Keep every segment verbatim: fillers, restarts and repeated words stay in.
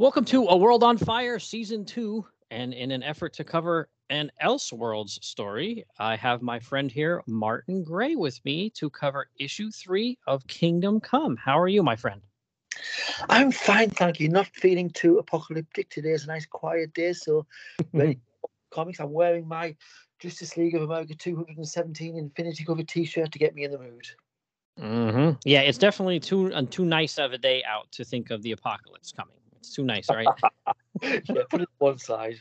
Welcome to A World on Fire Season two. And in an effort to cover an Elseworlds story, I have my friend here, Martin Gray, with me to cover issue three of Kingdom Come. How are you, my friend? I'm fine, thank you. Not feeling too apocalyptic. Today's a nice quiet day, so ready for comics. I'm wearing my Justice League of America two hundred seventeen Infinity Cover t-shirt to get me in the mood. hmm Yeah, it's definitely too uh, too nice of a day out to think of the apocalypse coming. It's too nice, right? Yeah, put it to one side.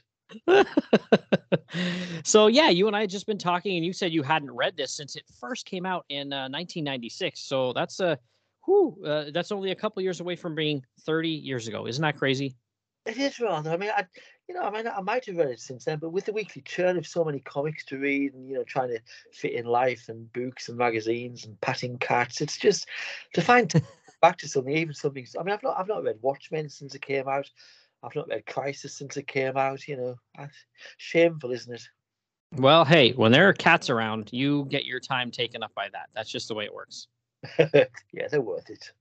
So yeah, you and I had just been talking, and you said you hadn't read this since it first came out in uh, nineteen ninety-six. So that's a, whew, uh, that's only a couple years away from being thirty years ago. Isn't that crazy? It is rather. I mean, I, you know, I mean, I might have read it since then, but with the weekly churn of so many comics to read, and you know, trying to fit in life and books and magazines and patting cats, it's just to find back to something, even something. I mean, I've not, I've not read Watchmen since it came out. I've not read Crisis since it came out. You know, shameful, isn't it? Well, hey, when there are cats around, you get your time taken up by that. That's just the way it works. Yeah, they're worth it.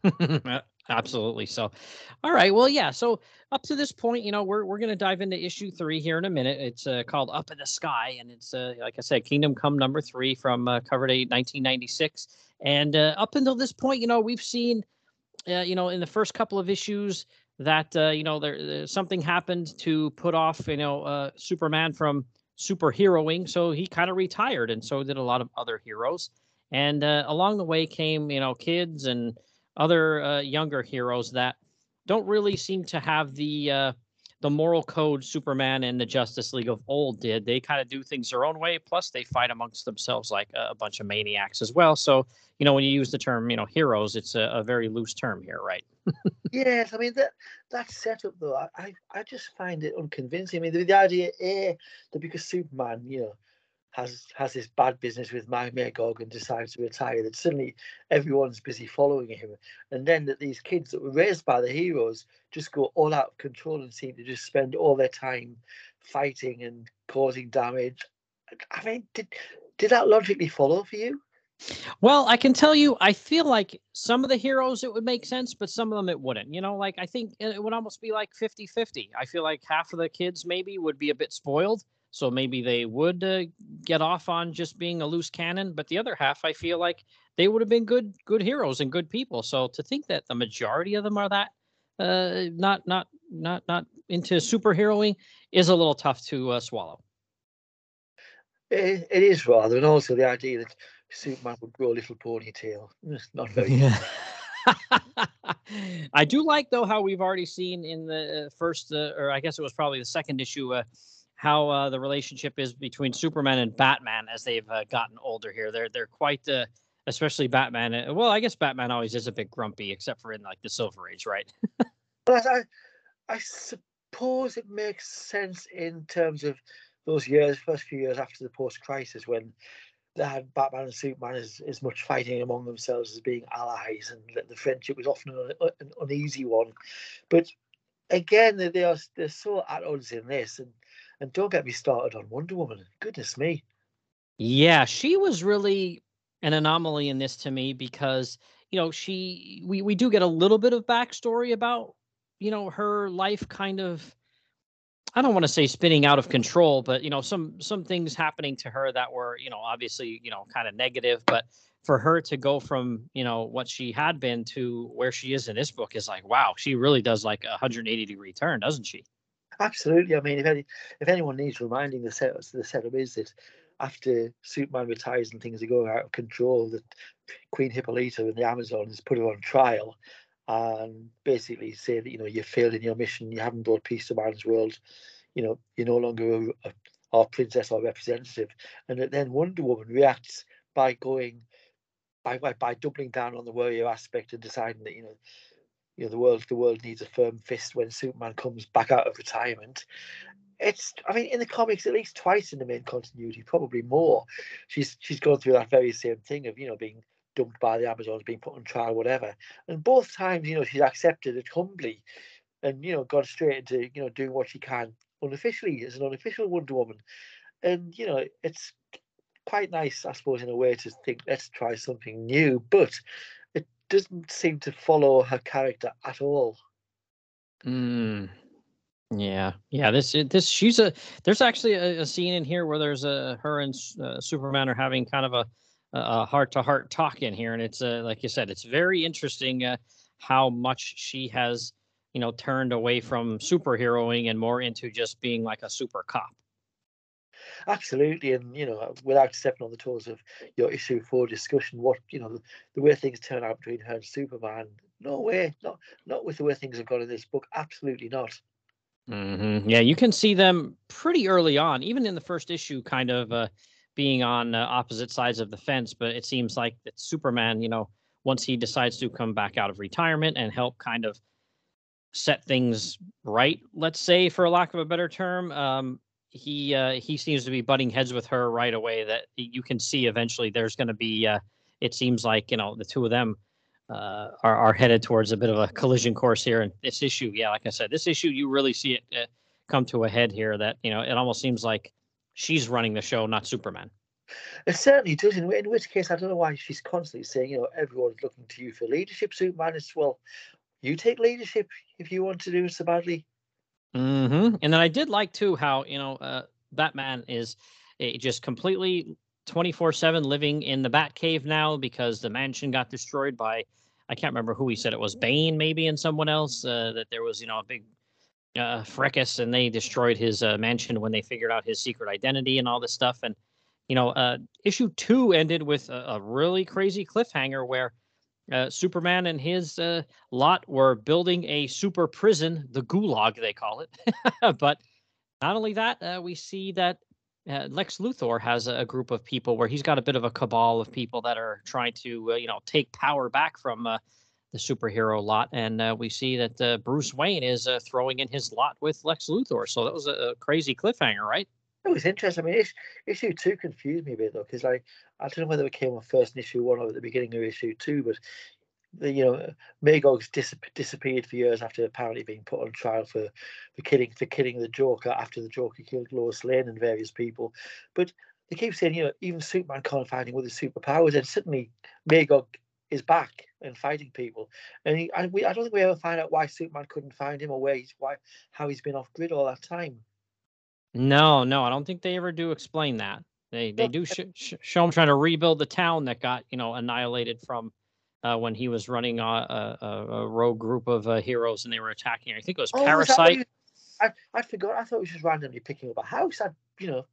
Absolutely. So, all right. Well, yeah. So up to this point, you know, we're we're gonna dive into issue three here in a minute. It's uh, called Up in the Sky, and it's uh, like I said, Kingdom Come number three from uh, cover date nineteen ninety-six. And uh, up until this point, you know, we've seen, uh, you know, in the first couple of issues that uh, you know there, there something happened to put off, you know, uh, Superman from superheroing, so he kind of retired, and so did a lot of other heroes. And uh, along the way came, you know, kids and other uh, younger heroes that don't really seem to have the uh, the moral code Superman and the Justice League of old did. They kind of do things their own way. Plus, they fight amongst themselves like a, a bunch of maniacs as well. So, you know, when you use the term, you know, heroes, it's a, a very loose term here, right? Yes, I mean that that setup though, I, I I just find it unconvincing. I mean the, the idea, a that because Superman, you know, has has this bad business with Mike Magog and decides to retire, that suddenly everyone's busy following him, and then that these kids that were raised by the heroes just go all out of control and seem to just spend all their time fighting and causing damage. I mean, did did that logically follow for you? Well, I can tell you, I feel like some of the heroes it would make sense, but some of them it wouldn't. You know, like I think it would almost be like fifty-fifty. I feel like half of the kids maybe would be a bit spoiled. So maybe they would uh, get off on just being a loose cannon, but the other half, I feel like they would have been good, good heroes and good people. So to think that the majority of them are that uh, not, not, not, not into superheroing is a little tough to uh, swallow. It, it is rather, and also the idea that Superman would grow a little ponytail. It's not very Yeah. I do like though how we've already seen in the uh, first, uh, or I guess it was probably the second issue, uh, how uh, the relationship is between Superman and Batman as they've uh, gotten older. Here, they're they're quite, uh, especially Batman. Uh, well, I guess Batman always is a bit grumpy, except for in like the Silver Age, right? But I, I suppose it makes sense in terms of those years, first few years after the post-crisis, when they had Batman and Superman as, as much fighting among themselves as being allies, and that the friendship was often an, an uneasy one. But again, they are they're so at odds in this, and and don't get me started on Wonder Woman. Goodness me. Yeah, she was really an anomaly in this to me because, you know, she we we do get a little bit of backstory about, you know, her life kind of, I don't want to say spinning out of control, but you know, some some things happening to her that were, you know, obviously, you know, kind of negative, but for her to go from, you know, what she had been to where she is in this book is like, wow, she really does like a one hundred eighty degree turn, doesn't she? Absolutely. I mean, if any, if anyone needs reminding, the setup, the setup is that after Superman retires and things are going out of control, that Queen Hippolyta and the Amazons put her on trial and basically say that, you know, you failed in your mission, you haven't brought peace to man's world, you know, you're no longer a, a, our princess or representative. And that then Wonder Woman reacts by going by, by by doubling down on the warrior aspect and deciding that, you know, you know the world the world needs a firm fist when Superman comes back out of retirement. It's, I mean, in the comics, at least twice in the main continuity, probably more. She's she's gone through that very same thing of, you know, being dumped by the Amazons, being put on trial, whatever. And both times, you know, she's accepted it humbly and, you know, gone straight into, you know, doing what she can unofficially as an unofficial Wonder Woman. And, you know, it's quite nice, I suppose, in a way to think, let's try something new. But it doesn't seem to follow her character at all. Mm, yeah, yeah. This it- this she's a. There's actually a, a scene in here where there's a her and S- uh, Superman are having kind of a a heart to heart talk in here, and it's uh, like you said, it's very interesting uh, how much she has you know turned away from superheroing and more into just being like a super cop. Absolutely, and you know, without stepping on the toes of your issue four discussion, what you know, the, the way things turn out between her and Superman, no way, not not with the way things have gone in this book. Absolutely not. Hmm. Yeah, you can see them pretty early on, even in the first issue, kind of uh, being on uh, opposite sides of the fence. But it seems like that Superman, you know, once he decides to come back out of retirement and help kind of set things right, let's say, for a lack of a better term, um, he uh, he seems to be butting heads with her right away. That you can see eventually there's going to be. Uh, it seems like you know the two of them uh, are are headed towards a bit of a collision course here. And this issue, yeah, like I said, this issue you really see it uh, come to a head here. That you know it almost seems like she's running the show, not Superman. It certainly does. In, in which case, I don't know why she's constantly saying, you know, everyone's looking to you for leadership. Superman is well, you take leadership if you want to do it so badly. Hmm. And then I did like too how you know uh, Batman is uh, just completely twenty-four seven living in the Batcave now because the mansion got destroyed by I can't remember who he said it was, Bane maybe, and someone else, uh, that there was you know a big uh, fracas and they destroyed his uh, mansion when they figured out his secret identity and all this stuff. And you know uh, issue two ended with a, a really crazy cliffhanger where uh, Superman and his uh, lot were building a super prison, the Gulag, they call it. But not only that, uh, we see that uh, Lex Luthor has a, a group of people where he's got a bit of a cabal of people that are trying to, uh, you know, take power back from uh, the superhero lot. And uh, we see that uh, Bruce Wayne is uh, throwing in his lot with Lex Luthor. So that was a, a crazy cliffhanger, right? It was interesting. I mean, issue, issue two confused me a bit though, because like I don't know whether it came on first in issue one or at the beginning of issue two, but the, you know, Magog's dis- disappeared for years after apparently being put on trial for, for killing for killing the Joker after the Joker killed Lois Lane and various people. But they keep saying, you know, even Superman can't find him with his superpowers, and suddenly Magog is back and fighting people. And he, I, we, I don't think we ever find out why Superman couldn't find him or where he's why how he's been off grid all that time. No, no, I don't think they ever do explain that. They they No, do sh- sh- show him trying to rebuild the town that got you know annihilated from uh, when he was running a, a, a a rogue group of uh, heroes and they were attacking. I think it was oh, is that what Parasite. he? I I forgot. I thought he was just randomly picking up a house. I, you know,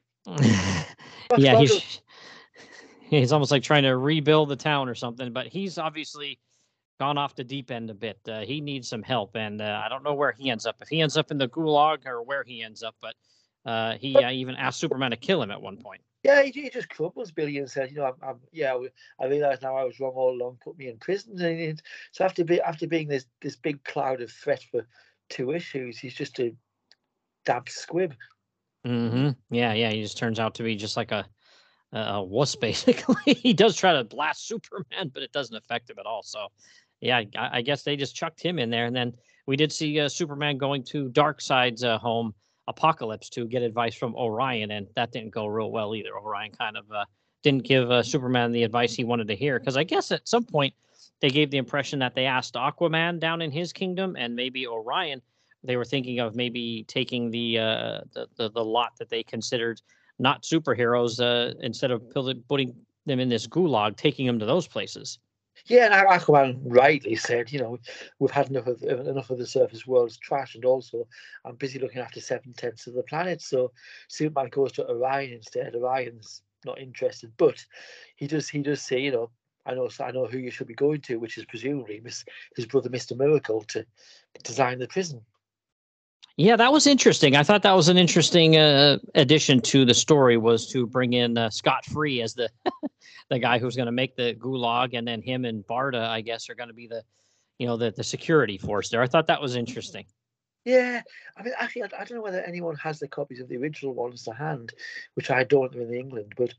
what's Yeah, wrong? he's he's almost like trying to rebuild the town or something. But he's obviously gone off the deep end a bit. Uh, he needs some help, and uh, I don't know where he ends up. If he ends up in the gulag or where he ends up, but uh, he uh, even asked Superman to kill him at one point. Yeah, he, he just crumbles Billy and says, you know, I'm, I'm yeah, I realise now I was wrong all along. Put me in prison, and it, so after be, after being this this big cloud of threat for two issues, he's just a damp squib. Hmm. Yeah, yeah. He just turns out to be just like a a, a wuss, basically. He does try to blast Superman, but it doesn't affect him at all. So, yeah, I, I guess they just chucked him in there, and then we did see uh, Superman going to Darkseid's uh, home, Apocalypse, to get advice from Orion, and that didn't go real well either. Orion kind of uh, didn't give uh, Superman the advice he wanted to hear, because I guess at some point they gave the impression that they asked Aquaman down in his kingdom, and maybe Orion. They were thinking of maybe taking the uh, the, the the lot that they considered not superheroes, uh, instead of putting them in this gulag, taking them to those places. Yeah, and Aquaman rightly said, you know, we've had enough of enough of the surface world's trash, and also I'm busy looking after seven tenths of the planet. So Superman goes to Orion instead. Orion's not interested, but he does he does say, you know, I know I know who you should be going to, which is presumably Miss, his brother Mister Miracle to design the prison. Yeah, that was interesting. I thought that was an interesting uh, addition to the story, was to bring in uh, Scott Free as the the guy who's going to make the gulag, and then him and Barda, I guess, are going to be the you know the the security force there. I thought that was interesting. Yeah, I mean, actually, I, I don't know whether anyone has the copies of the original ones to hand, which I don't in England, but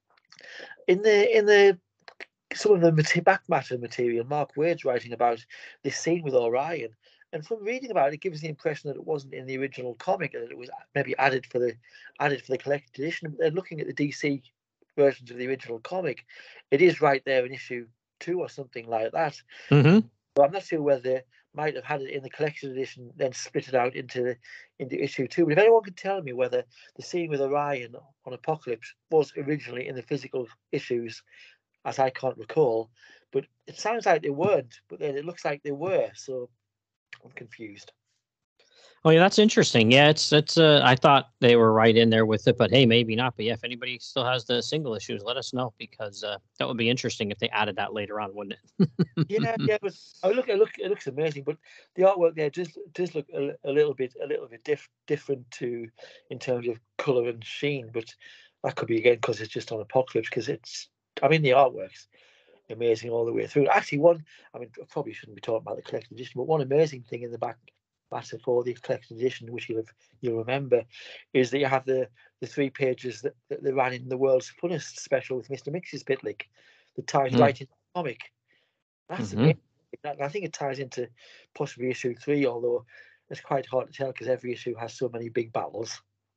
in the in the some of the mate- back matter material, Mark Wade's writing about this scene with Orion, and from reading about it, it gives the impression that it wasn't in the original comic, and that it was maybe added for the added for the collected edition. But then looking at the D C versions of the original comic, it is right there in issue two or something like that. Hmm. So I'm not sure whether might have had it in the collection edition, then split it out into the, into issue two. But if anyone could tell me whether the scene with Orion on Apocalypse was originally in the physical issues, as I can't recall, but it sounds like they weren't, but then it looks like they were, so I'm confused. Oh yeah, that's interesting. Yeah, it's it's. Uh, I thought they were right in there with it, but hey, maybe not. But yeah, if anybody still has the single issues, let us know, because uh, that would be interesting if they added that later on, wouldn't Yeah, it? yeah, but I look, I look, it looks amazing. But the artwork there does does look a, a little bit, a little bit diff, different to in terms of color and sheen. But that could be again because it's just on Apocalypse. Because it's, I mean, the artwork's amazing all the way through. Actually, one, I mean, I probably shouldn't be talking about the collector's edition, but one amazing thing in the back matter for the collector's edition, which you'll have, you'll remember, is that you have the the three pages that, that they ran in the World's Funnest special with Mister Mxyzptlk that ties right into the comic. That's Mm-hmm. amazing. I think it ties into possibly issue three, although it's quite hard to tell because every issue has so many big battles.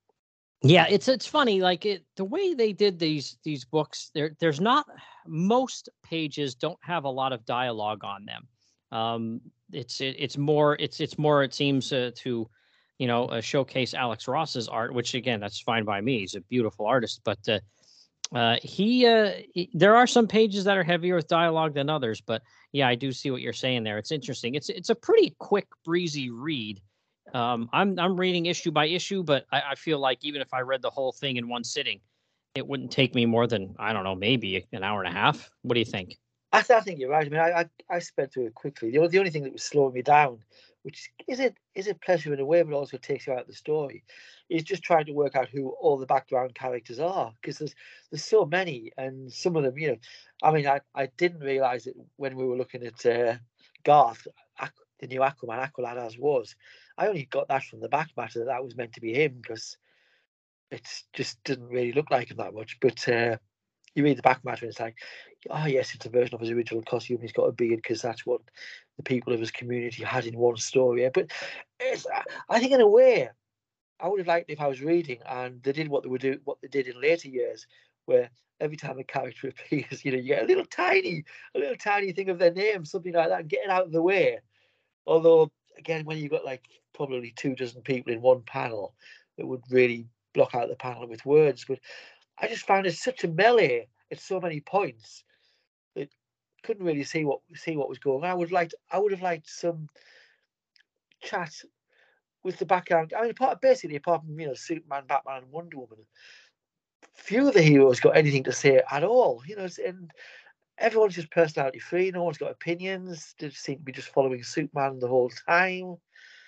Yeah, it's it's funny, like it the way they did these these books. There there's not, most pages don't have a lot of dialogue on them. Um, it's it, it's more it's it's more it seems uh, to, you know, uh, showcase Alex Ross's art, which again that's fine by me. He's a beautiful artist, but uh, uh, he, uh, he there are some pages that are heavier with dialogue than others. But yeah, I do see what you're saying there. It's interesting. It's it's a pretty quick, breezy read. Um, I'm I'm reading issue by issue, but I, I feel like even if I read the whole thing in one sitting, it wouldn't take me more than, I don't know, maybe an hour and a half. What do you think? I, th- I think you're right. I mean, I, I I sped through it quickly. The only, the only thing that was slowing me down, which is it is a pleasure in a way, but also takes you out of the story, is just trying to work out who all the background characters are, because there's there's so many, and some of them, you know, I mean, I, I didn't realize it when we were looking at uh, Garth, the new Aquaman, Aqualad as was. I only got that from the back matter that that was meant to be him, because it just didn't really look like him that much, but. Uh, you read the back matter and it's like, oh yes, it's a version of his original costume. He's got a beard because that's what the people of his community had in one story. But it's, I think in a way, I would have liked if I was reading and they did what they would do, what they did in later years, where every time a character appears, you know, you get a little tiny, a little tiny thing of their name, something like that, and get it out of the way. Although, again, when you've got like probably two dozen people in one panel, it would really block out the panel with words. But I just found it such a melee at so many points that couldn't really see what see what was going on. I would like I would have liked some chat with the background. I mean, apart, basically apart from, you know, Superman, Batman, and Wonder Woman, few of the heroes got anything to say at all. You know, and everyone's just personality free. No one's got opinions. They seem to be just following Superman the whole time.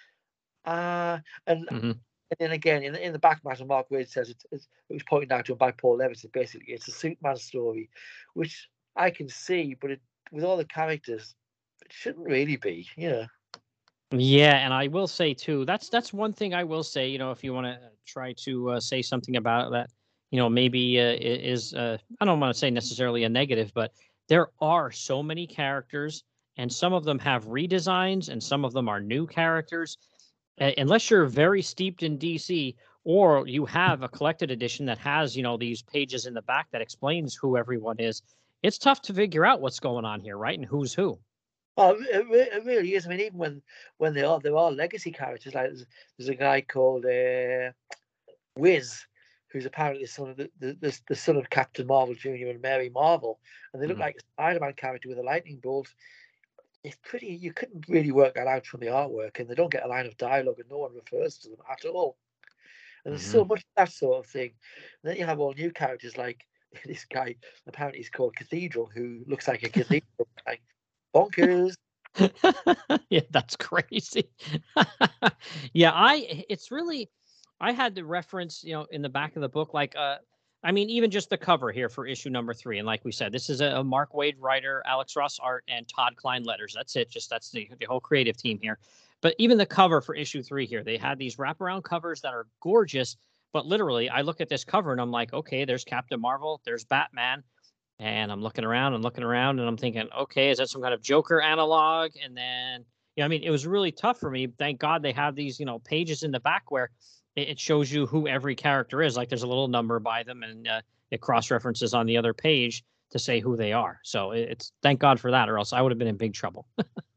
Uh, and Mm-hmm. And then again, in, in the back matter, Mark Waid says it, it, it was pointed out to him by Paul Levitt. Basically, it's a Superman story, which I can see, but it, with all the characters, it shouldn't really be. You know. Yeah, and I will say too, that's that's one thing I will say. You know, if you want to try to uh, say something about that, you know, maybe uh, i- is uh, I don't want to say necessarily a negative, but there are so many characters, and some of them have redesigns, and some of them are new characters. Uh, unless you're very steeped in D C, or you have a collected edition that has, you know, these pages in the back that explains who everyone is, it's tough to figure out what's going on here, right? And who's who. Oh, it, re- it really is. I mean, even when when they are there are legacy characters. Like there's, there's a guy called uh, Wiz, who's apparently the son of the, the, the, the son of Captain Marvel Junior and Mary Marvel, and they look Mhm. like a Spider-Man character with a lightning bolt. It's pretty. You couldn't really work that out from the artwork, and they don't get a line of dialogue, and no one refers to them at all. And there's so Mhm. much of that sort of thing. And then you have all new characters like this guy. Apparently, he's called Cathedral, who looks like a cathedral. Like bonkers. Yeah, that's crazy. Yeah, I it's really, I had to reference, you know, in the back of the book, like uh I mean, even just the cover here for issue number three. And like we said, this is a, a Mark Waid writer, Alex Ross art, and Todd Klein letters. That's it. Just that's the, the whole creative team here. But even the cover for issue three here, they had these wraparound covers that are gorgeous. But literally, I look at this cover and I'm like, okay, there's Captain Marvel, there's Batman, and I'm looking around and looking around and I'm thinking, okay, is that some kind of Joker analog? And then, yeah, I mean, it was really tough for me. Thank God they have these, you know, pages in the back where it, it shows you who every character is. Like there's a little number by them, and uh, it cross references on the other page to say who they are. So it, it's thank God for that, or else I would have been in big trouble.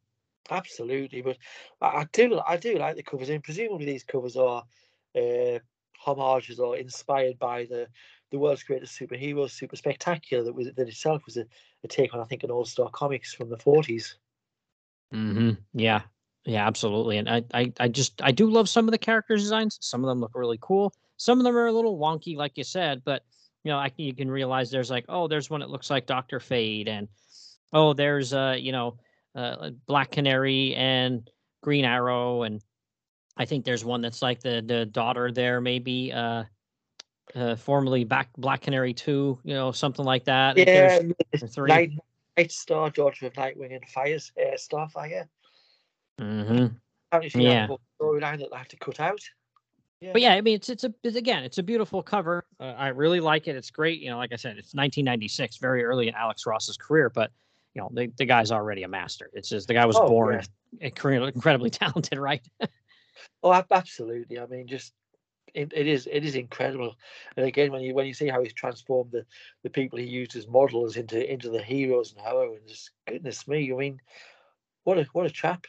Absolutely, but I, I do I do like the covers, and presumably these covers are uh, homages or inspired by the the world's greatest superheroes, Super Spectacular, that was that itself was a, a take on, I think, an All Star Comics from the forties. Hmm. Yeah, yeah, absolutely. And I, I, I just, I do love some of the character designs. Some of them look really cool. Some of them are a little wonky, like you said. But you know, I can, you can realize there's like, oh, there's one that looks like Doctor Fate, and oh, there's uh, you know, uh, Black Canary and Green Arrow, and I think there's one that's like the the daughter there, maybe uh, uh formerly back Black Canary two, you know, something like that. It, Yeah, there's three. Night Night Star, daughter of Nightwing and Fires, uh, Starfire. Hmm. Apparently, she had a Yeah. whole storyline that they had to cut out. Yeah. But yeah, I mean, it's it's a it's, again, it's a beautiful cover. Uh, I really like it. It's great. You know, like I said, it's nineteen ninety-six, very early in Alex Ross's career. But you know, the the guy's already a master. It's just the guy was Oh born yes. incredibly talented, right? Oh, ab- absolutely. I mean, just it, it is it is incredible. And again, when you when you see how he's transformed the the people he used as models into into the heroes and heroines, goodness me. I mean, what a what a chap.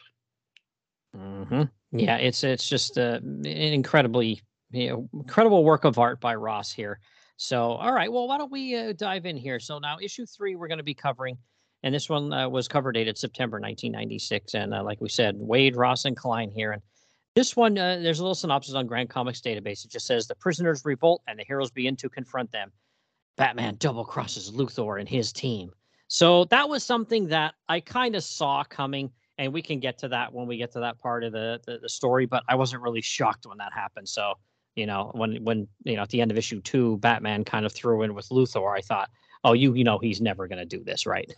Hmm. Yeah, it's it's just uh, an incredibly, you know, incredible work of art by Ross here. So, all right, well, why don't we uh, dive in here? So now, issue three, we're going to be covering, and this one uh, was cover dated September nineteen ninety-six, and uh, like we said, Wade, Ross, and Klein here. And this one, uh, there's a little synopsis on Grand Comics Database. It just says the prisoners revolt, and the heroes begin to confront them. Batman double crosses Luthor and his team. So that was something that I kind of saw coming, and we can get to that when we get to that part of the, the the story. But I wasn't really shocked when that happened. So you know, when when you know at the end of issue two, Batman kind of threw in with Luthor, I thought, oh, you you know, he's never going to do this, right?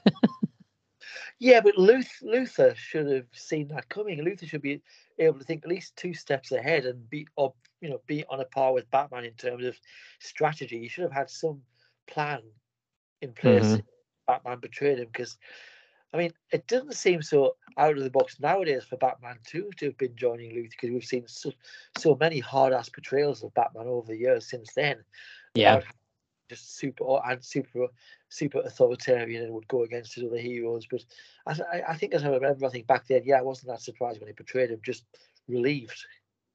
Yeah, but Luth- Luther should have seen that coming. Luther should be able to think at least two steps ahead and be up, you know, be on a par with Batman in terms of strategy. He should have had some plan in place. Hmm. If Batman betrayed him, because I mean, it doesn't seem so out of the box nowadays for Batman too to have been joining Luther, because we've seen so so many hard ass portrayals of Batman over the years since then Yeah. about just super and super super authoritarian and would go against his other heroes. But I, I think as I remember, I think back then, yeah, I wasn't that surprised when he portrayed him. Just relieved.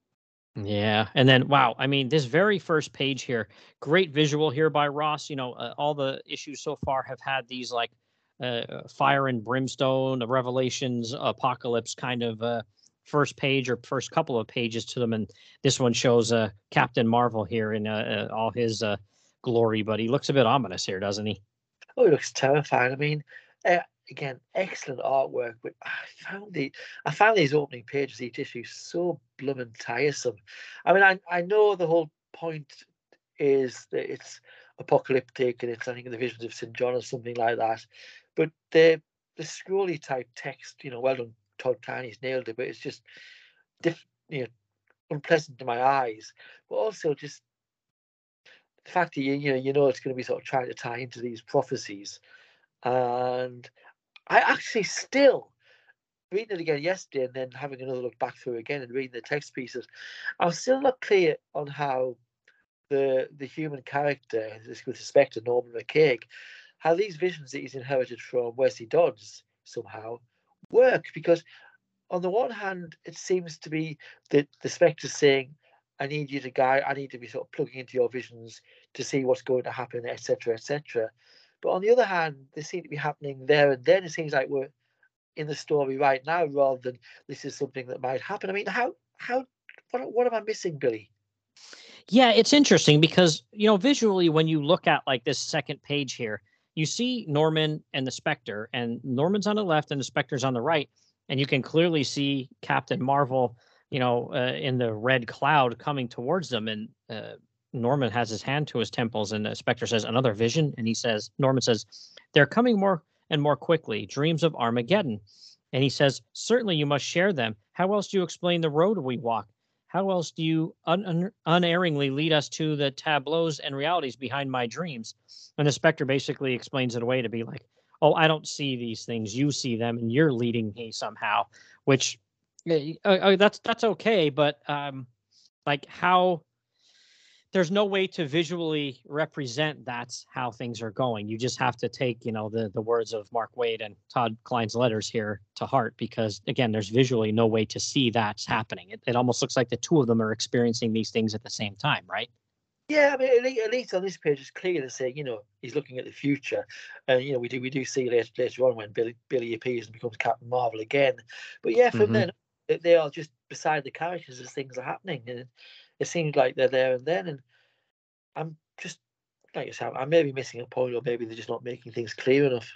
Yeah, and then wow, I mean, this very first page here, great visual here by Ross. You know, uh, all the issues so far have had these like uh, fire and brimstone, the Revelations, apocalypse kind of uh, first page or first couple of pages to them, and this one shows uh, Captain Marvel here in uh, uh, all his uh, glory. But he looks a bit ominous here, doesn't he? Oh, it looks terrifying. I mean, uh, again, excellent artwork, but I found the I found these opening pages each issue so blooming tiresome. I mean, I I know the whole point is that it's apocalyptic and it's I think in the visions of Saint John or something like that. But the the scrolly type text, you know, well done, Todd Tiny's nailed it, but it's just diff, you know, unpleasant to my eyes. But also just the fact that you you know you know it's going to be sort of trying to tie into these prophecies. And I actually still reading it again yesterday and then having another look back through again and reading the text pieces, I'm still not clear on how the the human character, this with respect to Norman McCaig, how these visions that he's inherited from Wesley Dodds somehow work. Because on the one hand, it seems to be that the Spectre's saying, I need you to guide, I need to be sort of plugging into your visions to see what's going to happen, et cetera, et cetera. But on the other hand, they seem to be happening there and then. It seems like we're in the story right now rather than this is something that might happen. I mean, how, how, what, what am I missing, Billy? Yeah, it's interesting because, you know, visually, when you look at like this second page here, you see Norman and the Spectre, and Norman's on the left and the Spectre's on the right. And you can clearly see Captain Marvel, you know, uh, in the red cloud coming towards them. And uh, Norman has his hand to his temples, and the Spectre says, another vision. And he says, Norman says, they're coming more and more quickly, dreams of Armageddon. And he says, certainly you must share them. How else do you explain the road we walk? How else do you un- un- unerringly lead us to the tableaus and realities behind my dreams? And the Spectre basically explains it away to be like, oh, I don't see these things. You see them, and you're leading me somehow. Which uh, uh, that's that's okay, but um, like how there's no way to visually represent that's how things are going. You just have to take, you know, the the words of Mark Waid and Todd Klein's letters here to heart, because again, there's visually no way to see that's happening. It, it almost looks like the two of them are experiencing these things at the same time, right? Yeah, I mean, at least, at least on this page, it's clear to say, you know, he's looking at the future, and you know, we do we do see later later on when Billy Billy appears and becomes Captain Marvel again. But yeah, from Hmm. then they they are just beside the characters as things are happening, and it seems like they're there and then. And I'm just like I said, I may be missing a point, or maybe they're just not making things clear enough.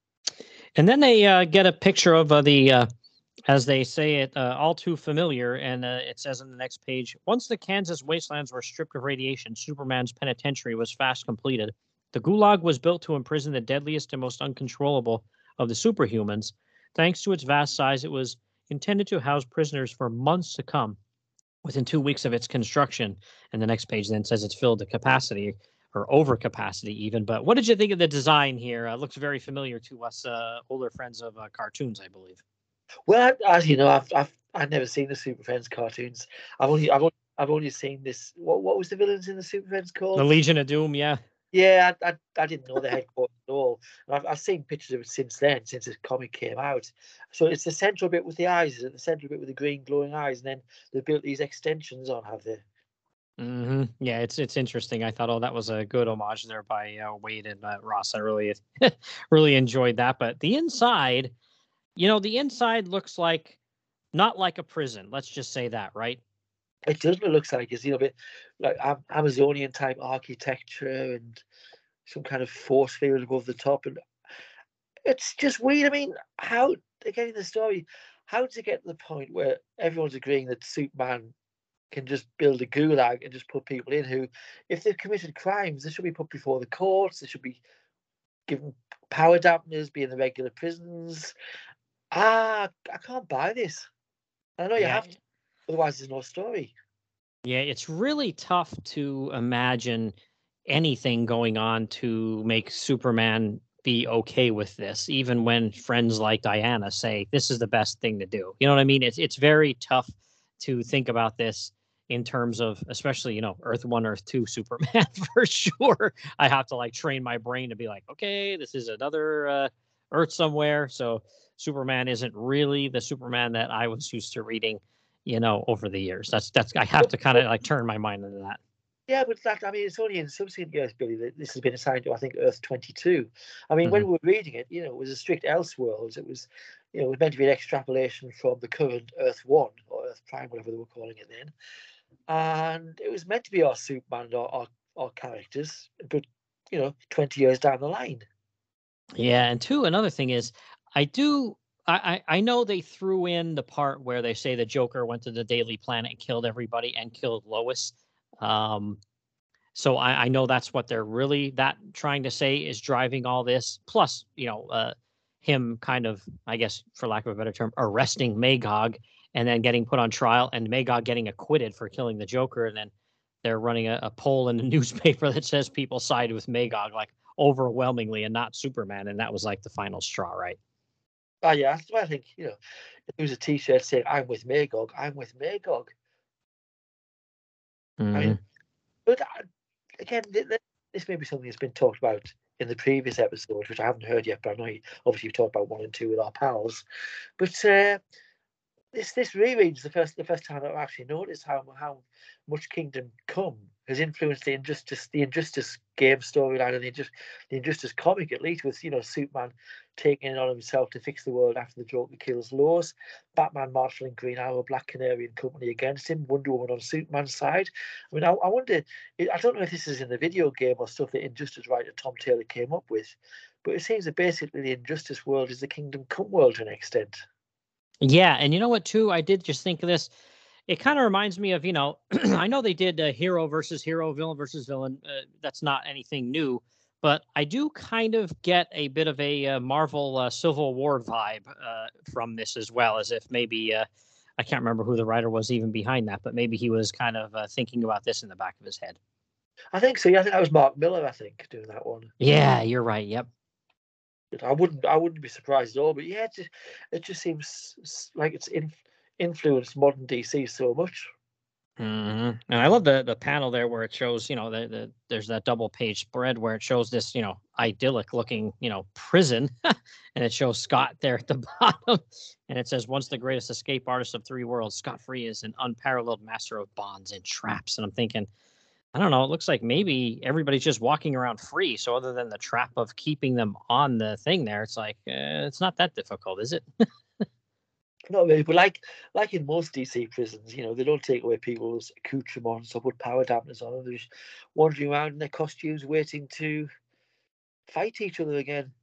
And then they uh, get a picture of uh, the, uh, as they say it, uh, all too familiar. And uh, it says on the next page, once the Kansas wastelands were stripped of radiation, Superman's penitentiary was fast completed. The Gulag was built to imprison the deadliest and most uncontrollable of the superhumans. Thanks to its vast size, it was intended to house prisoners for months to come. Within two weeks of its construction, and the next page then says it's filled to capacity or over capacity even. But what did you think of the design here? Uh, looks very familiar to us uh, older friends of uh, cartoons, I believe. Well, as you know, I've I've I've never seen the Super Friends cartoons. I've only I've only, I've only seen this. What what was the villains in the Super Friends The called? Legion of Doom, yeah. Yeah, I, I, I didn't know the headquarters at all. And I've, I've seen pictures of it since then, since the comic came out. So it's the central bit with the eyes, is it? The central bit with the green glowing eyes, and then they built these extensions on, have they? Hmm. Yeah, it's it's interesting. I thought, oh, that was a good homage there by uh, Wade and uh, Ross. I really really enjoyed that. But the inside, you know, the inside looks like not like a prison. Let's just say that, right? It does what it looks like. It's, you know, a bit like Am- Amazonian type architecture and some kind of force field above the top. And it's just weird. I mean, how, again, in the story, how does it get to the point where everyone's agreeing that Superman can just build a gulag and just put people in who, if they've committed crimes, they should be put before the courts. They should be given power dampeners, be in the regular prisons. Ah, I can't buy this. I know you Yeah. have to, otherwise there's no story. Yeah, it's really tough to imagine anything going on to make Superman be okay with this, even when friends like Diana say this is the best thing to do. You know what I mean? It's it's very tough to think about this in terms of, especially, you know, Earth One, Earth Two Superman for sure. I have to like train my brain to be like, okay, this is another uh, Earth somewhere. So Superman isn't really the Superman that I was used to reading, you know, over the years. That's that's I have But, to kind but of like turn my mind into that. yeah, but that, I mean, it's only in subsequent years, Billy, that this has been assigned to, I think, Earth twenty-two. I mean, when Hmm. we were reading it, you know, it was a strict Elseworlds. It was, you know, it was meant to be an extrapolation from the current Earth One or Earth Prime, whatever they were calling it then. And it was meant to be our Superman, our, our, our characters, but, you know, twenty years down the line. Yeah, and two, another thing is, I do. I, I I know they threw in the part where they say the Joker went to the Daily Planet and killed everybody and killed Lois. Um, so I, I know that's what they're really that trying to say is driving all this. Plus, you know, uh, him kind of, I guess, for lack of a better term, arresting Magog and then getting put on trial, and Magog getting acquitted for killing the Joker, and then they're running a, a poll in the newspaper that says people sided with Magog like overwhelmingly and not Superman, and that was like the final straw, right? Oh, yeah, that's why I think, you know, if there was a t shirt saying, I'm with Magog, I'm with Magog. I mean, Hmm. but uh, again, th- th- this may be something that's been talked about in the previous episode, which I haven't heard yet, but I know you, obviously you've talked about one and two with our pals. But uh, this this reread's the first the first time I've actually noticed how how much Kingdom Come has influenced the Injustice the Injustice game storyline and the just the Injustice comic, at least, with, you know, Superman taking it on himself to fix the world after the Joker kills Lois, Batman marshalling Green Arrow, Black Canary and company against him, Wonder Woman on Superman's side. I mean, I, I wonder, I don't know if this is in the video game or stuff that Injustice writer Tom Taylor came up with, but it seems that basically the Injustice world is the Kingdom Come world to an extent. Yeah, and you know what, too? I did just think of this. It kind of reminds me of, you know, I know they did uh, hero versus hero, villain versus villain. Uh, that's not anything new, but I do kind of get a bit of a uh, Marvel uh, Civil War vibe uh, from this as well, as if maybe uh, I can't remember who the writer was even behind that, but maybe he was kind of uh, thinking about this in the back of his head. I think so. Yeah, I think that was Mark Miller, I think, doing that one. Yeah, you're right. Yep. But I wouldn't I wouldn't be surprised at all. But yeah, it just, it just seems s- like it's in, influenced modern D C so much. hmm And I love the the panel there where it shows, you know, the, the there's that double page spread where it shows this, you know, idyllic looking, you know, prison, and it shows Scott there at the bottom, and it says, "Once the greatest escape artist of three worlds, Scott Free is an unparalleled master of bonds and traps." And I'm thinking, I don't know, it looks like maybe everybody's just walking around free. So other than the trap of keeping them on the thing there, it's like uh, it's not that difficult, is it? Not really, but like like in most D C prisons, you know, they don't take away people's accoutrements or put power dampeners on them. They're just wandering around in their costumes, waiting to fight each other again.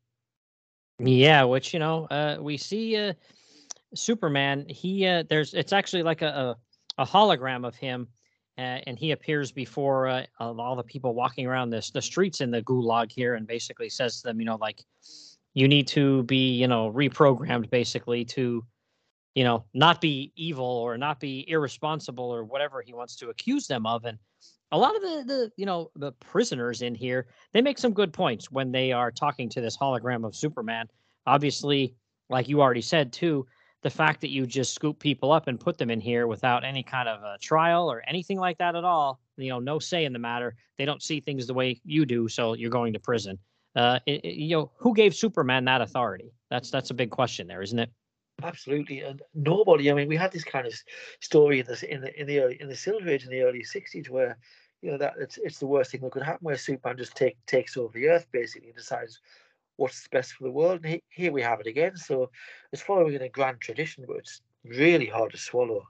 Yeah, which you know, uh, we see uh, Superman. He uh, there's it's actually like a a, a hologram of him, uh, and he appears before uh, all the people walking around this the streets in the gulag here, and basically says to them, you know, like you need to be, you know, reprogrammed basically to, you know, not be evil or not be irresponsible or whatever he wants to accuse them of. And a lot of the the you know the prisoners in here, they make some good points when they are talking to this hologram of Superman. Obviously, like you already said too, the fact that you just scoop people up and put them in here without any kind of a trial or anything like that at all, you know, no say in the matter. They don't see things the way you do, so you're going to prison. Uh, it, it- you know, who gave Superman that authority? That's that's a big question there, isn't it? Absolutely, and nobody. I mean, we had this kind of story in the in the in the early, in the Silver Age in the early sixties, where you know that it's it's the worst thing that could happen, where Superman just take takes over the Earth basically and decides what's best for the world. And he, here we have it again. So it's following in a grand tradition, but it's really hard to swallow.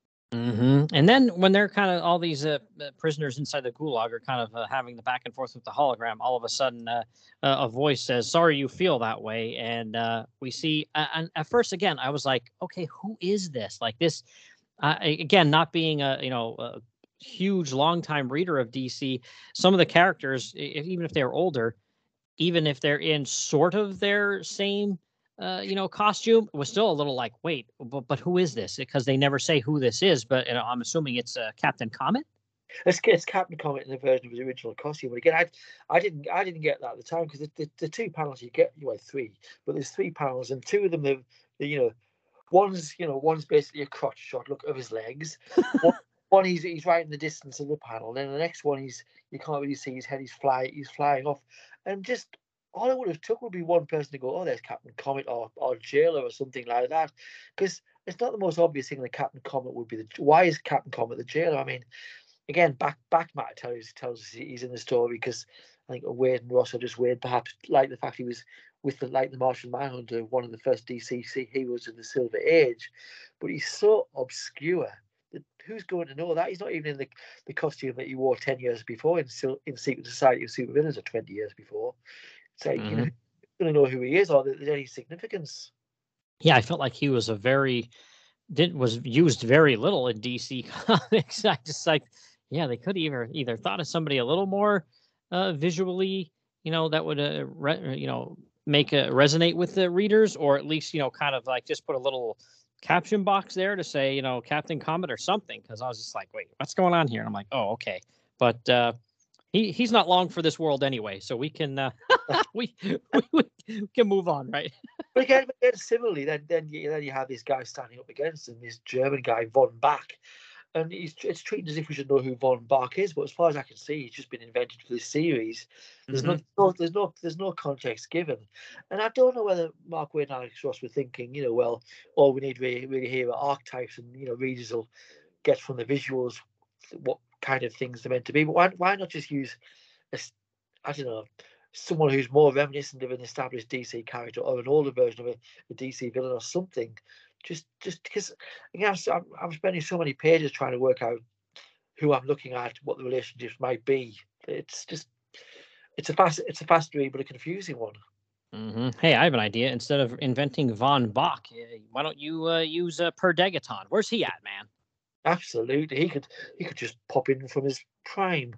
hmm And then when they're kind of all these uh, uh, prisoners inside the gulag are kind of uh, having the back and forth with the hologram, all of a sudden uh, uh, a voice says, "Sorry, you feel that way." And uh, we see, uh, and at first, again, I was like, "Okay, who is this?" Like this, uh, a- again, not being a you know a huge, longtime reader of D C, some of the characters, i- if, even if they're older, even if they're in sort of their same uh, you know, costume, was still a little like, wait, but, but who is this? Because they never say who this is, but you know, I'm assuming it's uh, Captain Comet. It's, it's Captain Comet in the version of his original costume. But again, I I didn't I didn't get that at the time because the, the, the two panels you get, you had three, but there's three panels and two of them, the, the you know, one's you know one's basically a crotch shot look of his legs. One, one he's he's right in the distance of the panel. Then the next one he's you can't really see his head. He's fly he's flying off, and just all it would have took would be one person to go, oh, there's Captain Comet or or Jailer or something like that, because it's not the most obvious thing that Captain Comet would be the. Why is Captain Comet the Jailer? I mean, again, back back matter tells tells us he's in the story because I think Wade and Ross, or just Wade, perhaps like the fact he was with the like the Martian Manhunter, one of the first D C heroes in the Silver Age, but he's so obscure that who's going to know that? He's not even in the, the costume that he wore ten years before in in Secret Society of Supervillains, or twenty years before. It's like, you know, hmm who's going to know who he is or that there's any significance. Yeah, I felt like he was a very did was used very little in D C comics. I just like, yeah, they could either either thought of somebody a little more uh, visually, you know, that would uh, re- you know make a resonate with the readers, or at least you know kind of like just put a little caption box there to say you know Captain Comet or something. Because I was just like, wait, what's going on here? And I'm like, oh, okay, but uh, he he's not long for this world anyway, so we can uh, we, we we can move on, right? But again, again similarly, then then you, then you have this guy standing up against him, this German guy Von Bach, and he's it's treated as if we should know who Von Bach is. But as far as I can see, he's just been invented for this series. There's no, hmm no there's no there's no context given, and I don't know whether Mark Waid and Alex Ross were thinking, you know, well, all we need really really here are archetypes, and you know, readers will get from the visuals what kind of things they're meant to be. But why why not just use a s- I don't know, someone who's more reminiscent of an established D C character or an older version of a, a D C villain or something. Just, just because again, I'm, I'm spending so many pages trying to work out who I'm looking at, what the relationships might be. It's just, it's a fast, it's a fast read, but a confusing one. hmm Hey, I have an idea. Instead of inventing Von Bach, eh, why don't you uh, use uh, Per Degaton? Where's he at, man? Absolutely, he could, he could just pop in from his prime.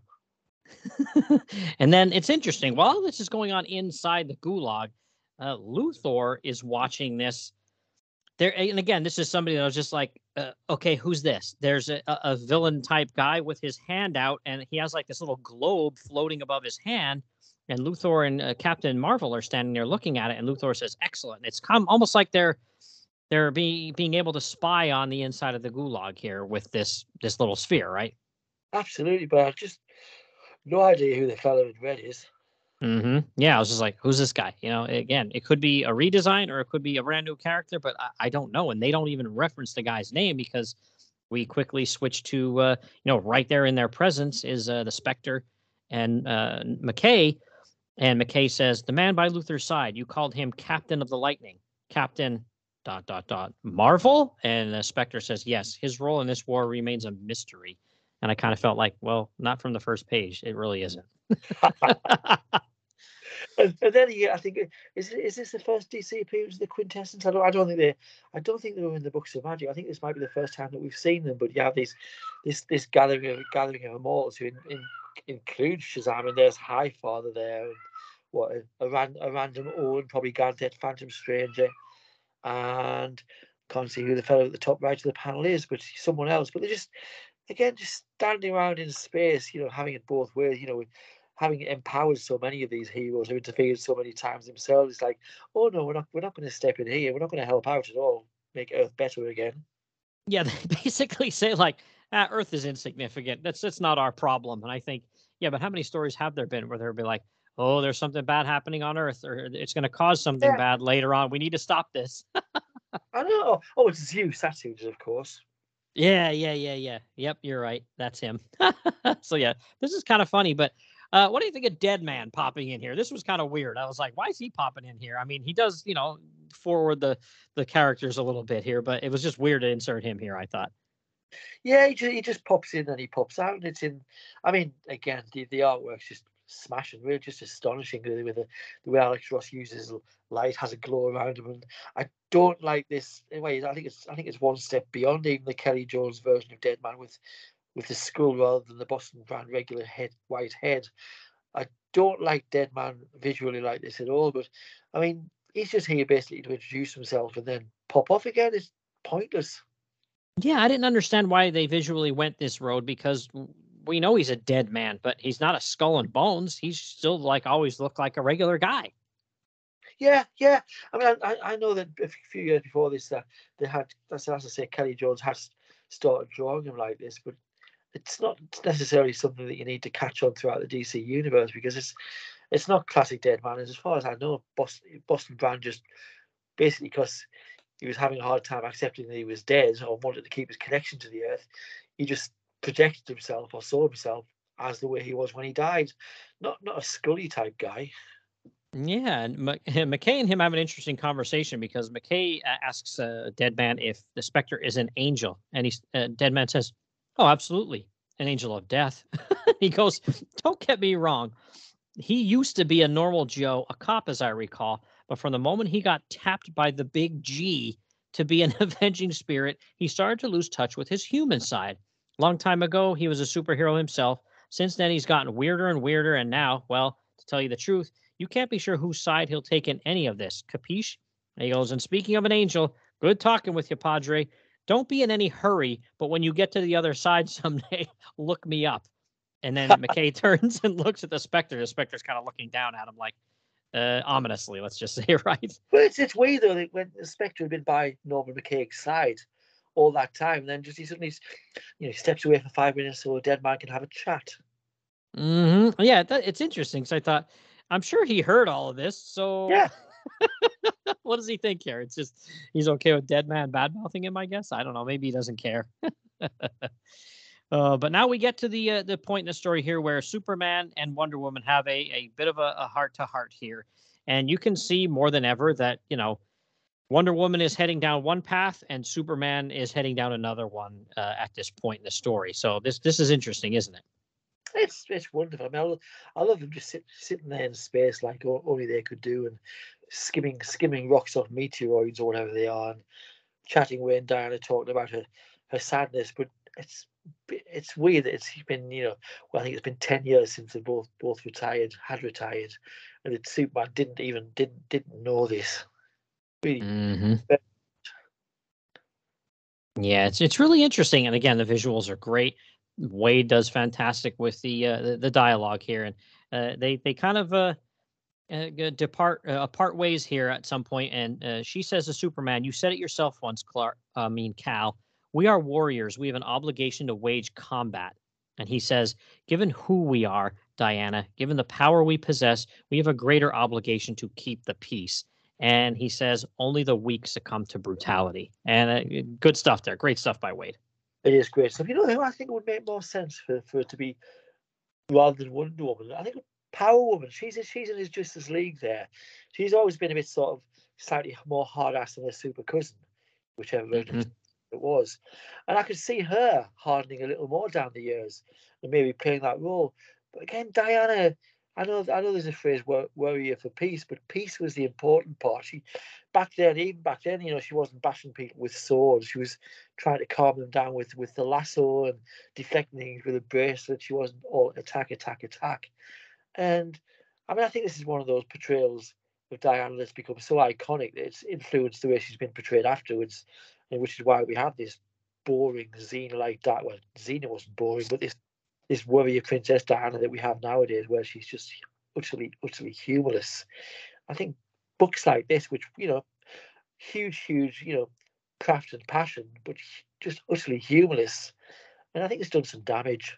And then it's interesting. While this is going on inside the gulag, uh, Luthor is watching this. There, and again, this is somebody that was just like, uh, okay, who's this? There's a, a a villain type guy with his hand out, and he has like this little globe floating above his hand. And Luthor and uh, Captain Marvel are standing there looking at it, and Luthor says, "Excellent." It's come almost like they're they're be, being able to spy on the inside of the gulag here with this this little sphere, right? Absolutely, but I just no idea who the fellow in red is. Hmm. Yeah, I was just like, who's this guy? You know, again, it could be a redesign or it could be a brand new character, but I, I don't know. And they don't even reference the guy's name because we quickly switch to, uh, you know, right there in their presence is uh, the Spectre and uh, McKay. And McKay says, the man by Luther's side, you called him Captain of the Lightning. Captain dot, dot, dot, Marvel? And the Spectre says, yes, his role in this war remains a mystery. And I kind of felt like, well, not from the first page. It really isn't. And, and then he, I think, is is this the first D C appearance of the Quintessence? I don't, I don't think they, I don't think they were in the Books of Magic. I think this might be the first time that we've seen them. But you have these, this this gathering of gathering of immortals who in, in, include Shazam, and there's Highfather there, and what a, a, ran, a random Owen, probably Ganthet, Phantom Stranger, and can't see who the fellow at the top right of the panel is, but someone else. But they're just again just standing around in space, you know, having it both ways, you know. Having empowered so many of these heroes who interfered so many times themselves, it's like, oh no, we're not we're not going to step in here. We're not going to help out at all. Make Earth better again. Yeah, they basically say like, ah, Earth is insignificant. That's that's not our problem. And I think, yeah, but how many stories have there been where they'll be like, oh, there's something bad happening on Earth, or it's going to cause something Yeah, bad later on. We need to stop this. I know. Oh, it's Zeus. That's who it is, of course. Yeah, yeah, yeah, yeah. Yep, you're right. That's him. So yeah, this is kind of funny, but uh, what do you think of Deadman popping in here? This was kind of weird. I was like, why is he popping in here? I mean, he does, you know, forward the the characters a little bit here, but it was just weird to insert him here, I thought. Yeah, he just, he just pops in and he pops out, and it's in. I mean, again, the, the artwork's just smashing, really, just astonishing. Really, with the, the way Alex Ross uses light, has a glow around him, and I don't like this. Anyway, I think it's I think it's one step beyond even the Kelly Jones version of Deadman with with the skull rather than the Boston brand regular head white head. I don't like Deadman visually like this at all, but I mean, he's just here basically to introduce himself and then pop off again. It's pointless. Yeah, I didn't understand why they visually went this road because w- we know he's a dead man, but he's not a skull and bones. He's still like always looked like a regular guy. Yeah, yeah. I mean, I, I know that a few years before this, uh, they had, that's as I say, Kelly Jones has started drawing him like this, but it's not necessarily something that you need to catch on throughout the D C universe because it's it's not classic Deadman. As far as I know, Boston, Boston Brand just basically because he was having a hard time accepting that he was dead or wanted to keep his connection to the earth, he just projected himself or saw himself as the way he was when he died. Not not a Scully type guy. Yeah, and Mc- McKay and him have an interesting conversation because McKay uh, asks uh, Deadman if the Spectre is an angel, and he's uh, Deadman says, "Oh, absolutely, an angel of death." He goes, "Don't get me wrong. He used to be a normal Joe, a cop, as I recall, but from the moment he got tapped by the big G to be an avenging spirit, he started to lose touch with his human side. Long time ago, he was a superhero himself. Since then, he's gotten weirder and weirder, and now, well, to tell you the truth, you can't be sure whose side he'll take in any of this. Capiche?" And he goes, and speaking of an angel, good talking with you, Padre. Don't be in any hurry, but when you get to the other side someday, look me up. And then McKay turns and looks at the Spectre. The Spectre's kind of looking down at him, like uh, ominously. Let's just say, right? But it's, it's weird though that when the Spectre had been by Norman McCaig's side all that time, then just he suddenly, you know, steps away for five minutes so a dead man can have a chat. Hmm. Yeah, that, it's interesting because I thought, I'm sure he heard all of this. So Yeah, what does he think here? It's just he's okay with dead man bad mouthing him, I guess. I don't know. Maybe he doesn't care. Uh, but now we get to the uh, the point in the story here where Superman and Wonder Woman have a, a bit of a heart to heart here, and you can see more than ever that you know Wonder Woman is heading down one path and Superman is heading down another one uh, at this point in the story. So this this is interesting, isn't it? it's it's wonderful. I mean, I love, I love them just sit, sitting there in space like only they could do, and skimming skimming rocks off meteoroids or whatever they are, and chatting away and Diana talking about her her sadness. But it's it's weird that it's been, you know, well, I think it's been ten years since they both both retired, had retired, and that Superman didn't even didn't didn't know this. Really, Hmm. Yeah, it's it's really interesting, and again, the visuals are great. Wade does fantastic with the uh, the, the dialogue here, and uh, they they kind of uh, uh, g- depart uh, part ways here at some point, and uh, she says to Superman, "You said it yourself once, Clark. I mean, Cal. We are warriors. We have an obligation to wage combat." And he says, "Given who we are, Diana, given the power we possess, we have a greater obligation to keep the peace." And he says, "Only the weak succumb to brutality." And uh, good stuff there. Great stuff by Wade. It is great stuff. You know who I think it would make more sense for, for it to be rather than Wonder Woman? I think Power Woman. She's she's in his Justice League there. She's always been a bit sort of slightly more hard ass than her super cousin, whichever version Mhm. it was. And I could see her hardening a little more down the years and maybe playing that role. But again, Diana, I know I know there's a phrase wor- warrior for peace, but peace was the important part. She back then, even back then, you know, she wasn't bashing people with swords. She was trying to calm them down with, with the lasso and deflecting things with a bracelet. She wasn't all attack, attack, attack. And I mean, I think this is one of those portrayals of Diana that's become so iconic that it's influenced the way she's been portrayed afterwards, and which is why we have this boring Xena like that. Well, Xena wasn't boring, but this this warrior princess Diana that we have nowadays, where she's just utterly, utterly humorless. I think books like this, which you know, huge, huge, you know, craft and passion, but just utterly humorless, and I think it's done some damage.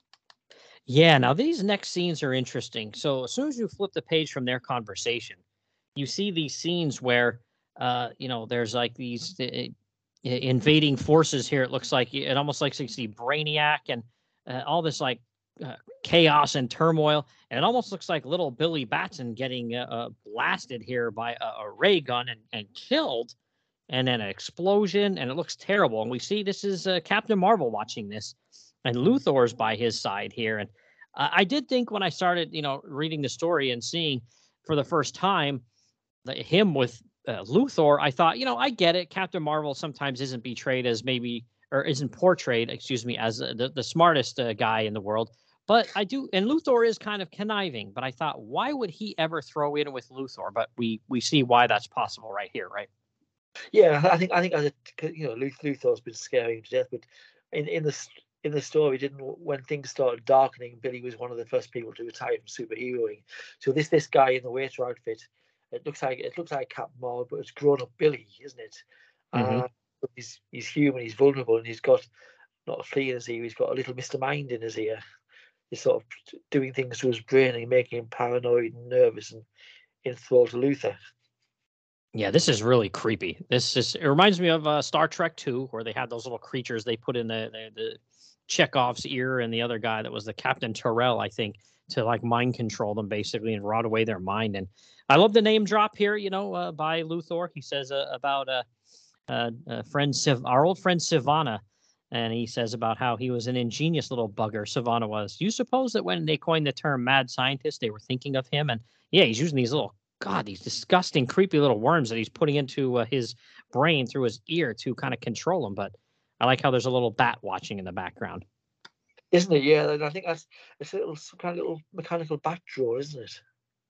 Yeah, now these next scenes are interesting. So as soon as you flip the page from their conversation, you see these scenes where uh, you know, there's like these uh, i- invading forces here. It looks like it almost like you see Brainiac and uh, all this like uh, chaos and turmoil, and it almost looks like little Billy Batson getting uh, uh, blasted here by a, a ray gun and, and killed, and then an explosion, and it looks terrible. And we see this is uh, Captain Marvel watching this, and Luthor's by his side here. And uh, I did think when I started, you know, reading the story and seeing for the first time the, him with uh, Luthor, I thought, you know, I get it. Captain Marvel sometimes isn't betrayed as maybe, or isn't portrayed, excuse me, as uh, the, the smartest uh, guy in the world. But I do, and Luthor is kind of conniving. But I thought, why would he ever throw in with Luthor? But we we see why that's possible right here, right? Yeah, I think I think as a, you know, Luthor's been scaring him to death, but in in the in the story, didn't when things started darkening, Billy was one of the first people to retire from superheroing. So this this guy in the waiter outfit, it looks like it looks like Captain Marvel, but it's grown up Billy, isn't it? Hmm. Uh, but he's he's human, he's vulnerable, and he's got not a flea in his ear. He's got a little Mister Mind in his ear. He's sort of doing things to his brain and making him paranoid and nervous and enthralled to Luthor. Yeah, this is really creepy. This is it reminds me of uh, Star Trek two, where they had those little creatures they put in the, the the Chekhov's ear, and the other guy that was the Captain Terrell, I think, to like mind control them basically and rot away their mind. And I love the name drop here, you know, uh, by Luthor. He says uh, about uh, uh, uh, friend Siv, our old friend Sivana, and he says about how he was an ingenious little bugger. Sivana was. Do you suppose that when they coined the term mad scientist, they were thinking of him? And yeah, he's using these little God, these disgusting, creepy little worms that he's putting into uh, his brain through his ear to kind of control him. But I like how there's a little bat watching in the background. Isn't it? Yeah, and I think that's it's a little some kind of little mechanical back drawer, isn't it?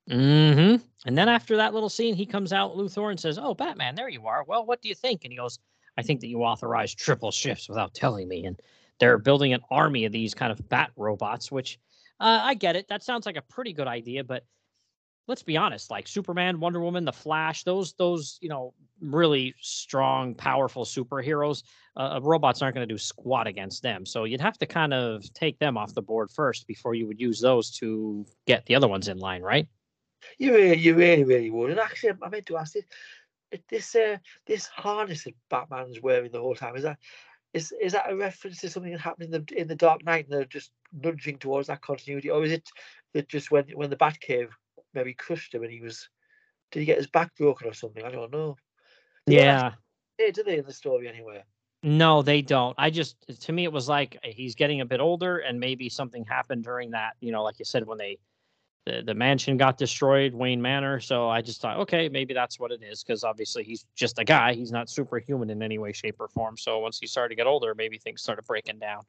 Hmm. And then after that little scene, he comes out, Luthor, and says, "Oh, Batman, there you are. Well, what do you think?" And he goes, "I think that you authorized triple shifts without telling me." And they're building an army of these kind of bat robots, which uh, I get it. That sounds like a pretty good idea, but let's be honest, like Superman, Wonder Woman, the Flash, those those you know really strong, powerful superheroes, uh, uh, robots aren't going to do squat against them. So you'd have to kind of take them off the board first before you would use those to get the other ones in line, right? You really, you really, really would. And actually, I meant to ask this: this uh, this harness that Batman's wearing the whole time, is that is is that a reference to something that happened in the in the Dark Knight, and they're just nudging towards that continuity, or is it that just when when the Batcave maybe crushed him and he was did he get his back broken or something? I don't know. They don't actually Yeah. say, do they, in the story anywhere? No, they don't. I just to me it was like uh, he's getting a bit older and maybe something happened during that, you know, like you said when they the, the mansion got destroyed, Wayne Manor. So I just thought, okay, maybe that's what it is because obviously he's just a guy. He's not superhuman in any way, shape, or form. So once he started to get older, maybe things started breaking down.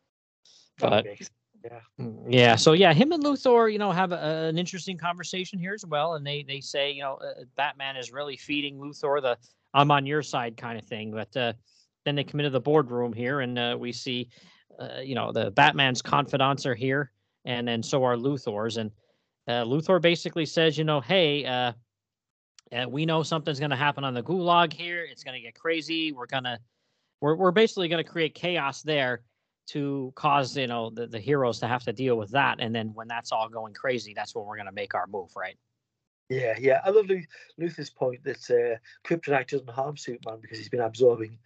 That But makes yeah. mm, yeah, so yeah, him and Luthor, you know, have a, an interesting conversation here as well, and they they say, you know, uh, Batman is really feeding Luthor the "I'm on your side" kind of thing. But uh, then they come into the boardroom here, and uh, we see, uh, you know, the Batman's confidants are here, and then so are Luthor's, and Uh, Luthor basically says, you know, hey, uh, uh, we know something's going to happen on the Gulag here. It's going to get crazy. We're gonna, we're we're basically going to create chaos there to cause, you know, the, the heroes to have to deal with that. And then when that's all going crazy, that's when we're going to make our move, right? Yeah, yeah. I love Lu- Luther's point that uh, kryptonite doesn't harm Superman because he's been absorbing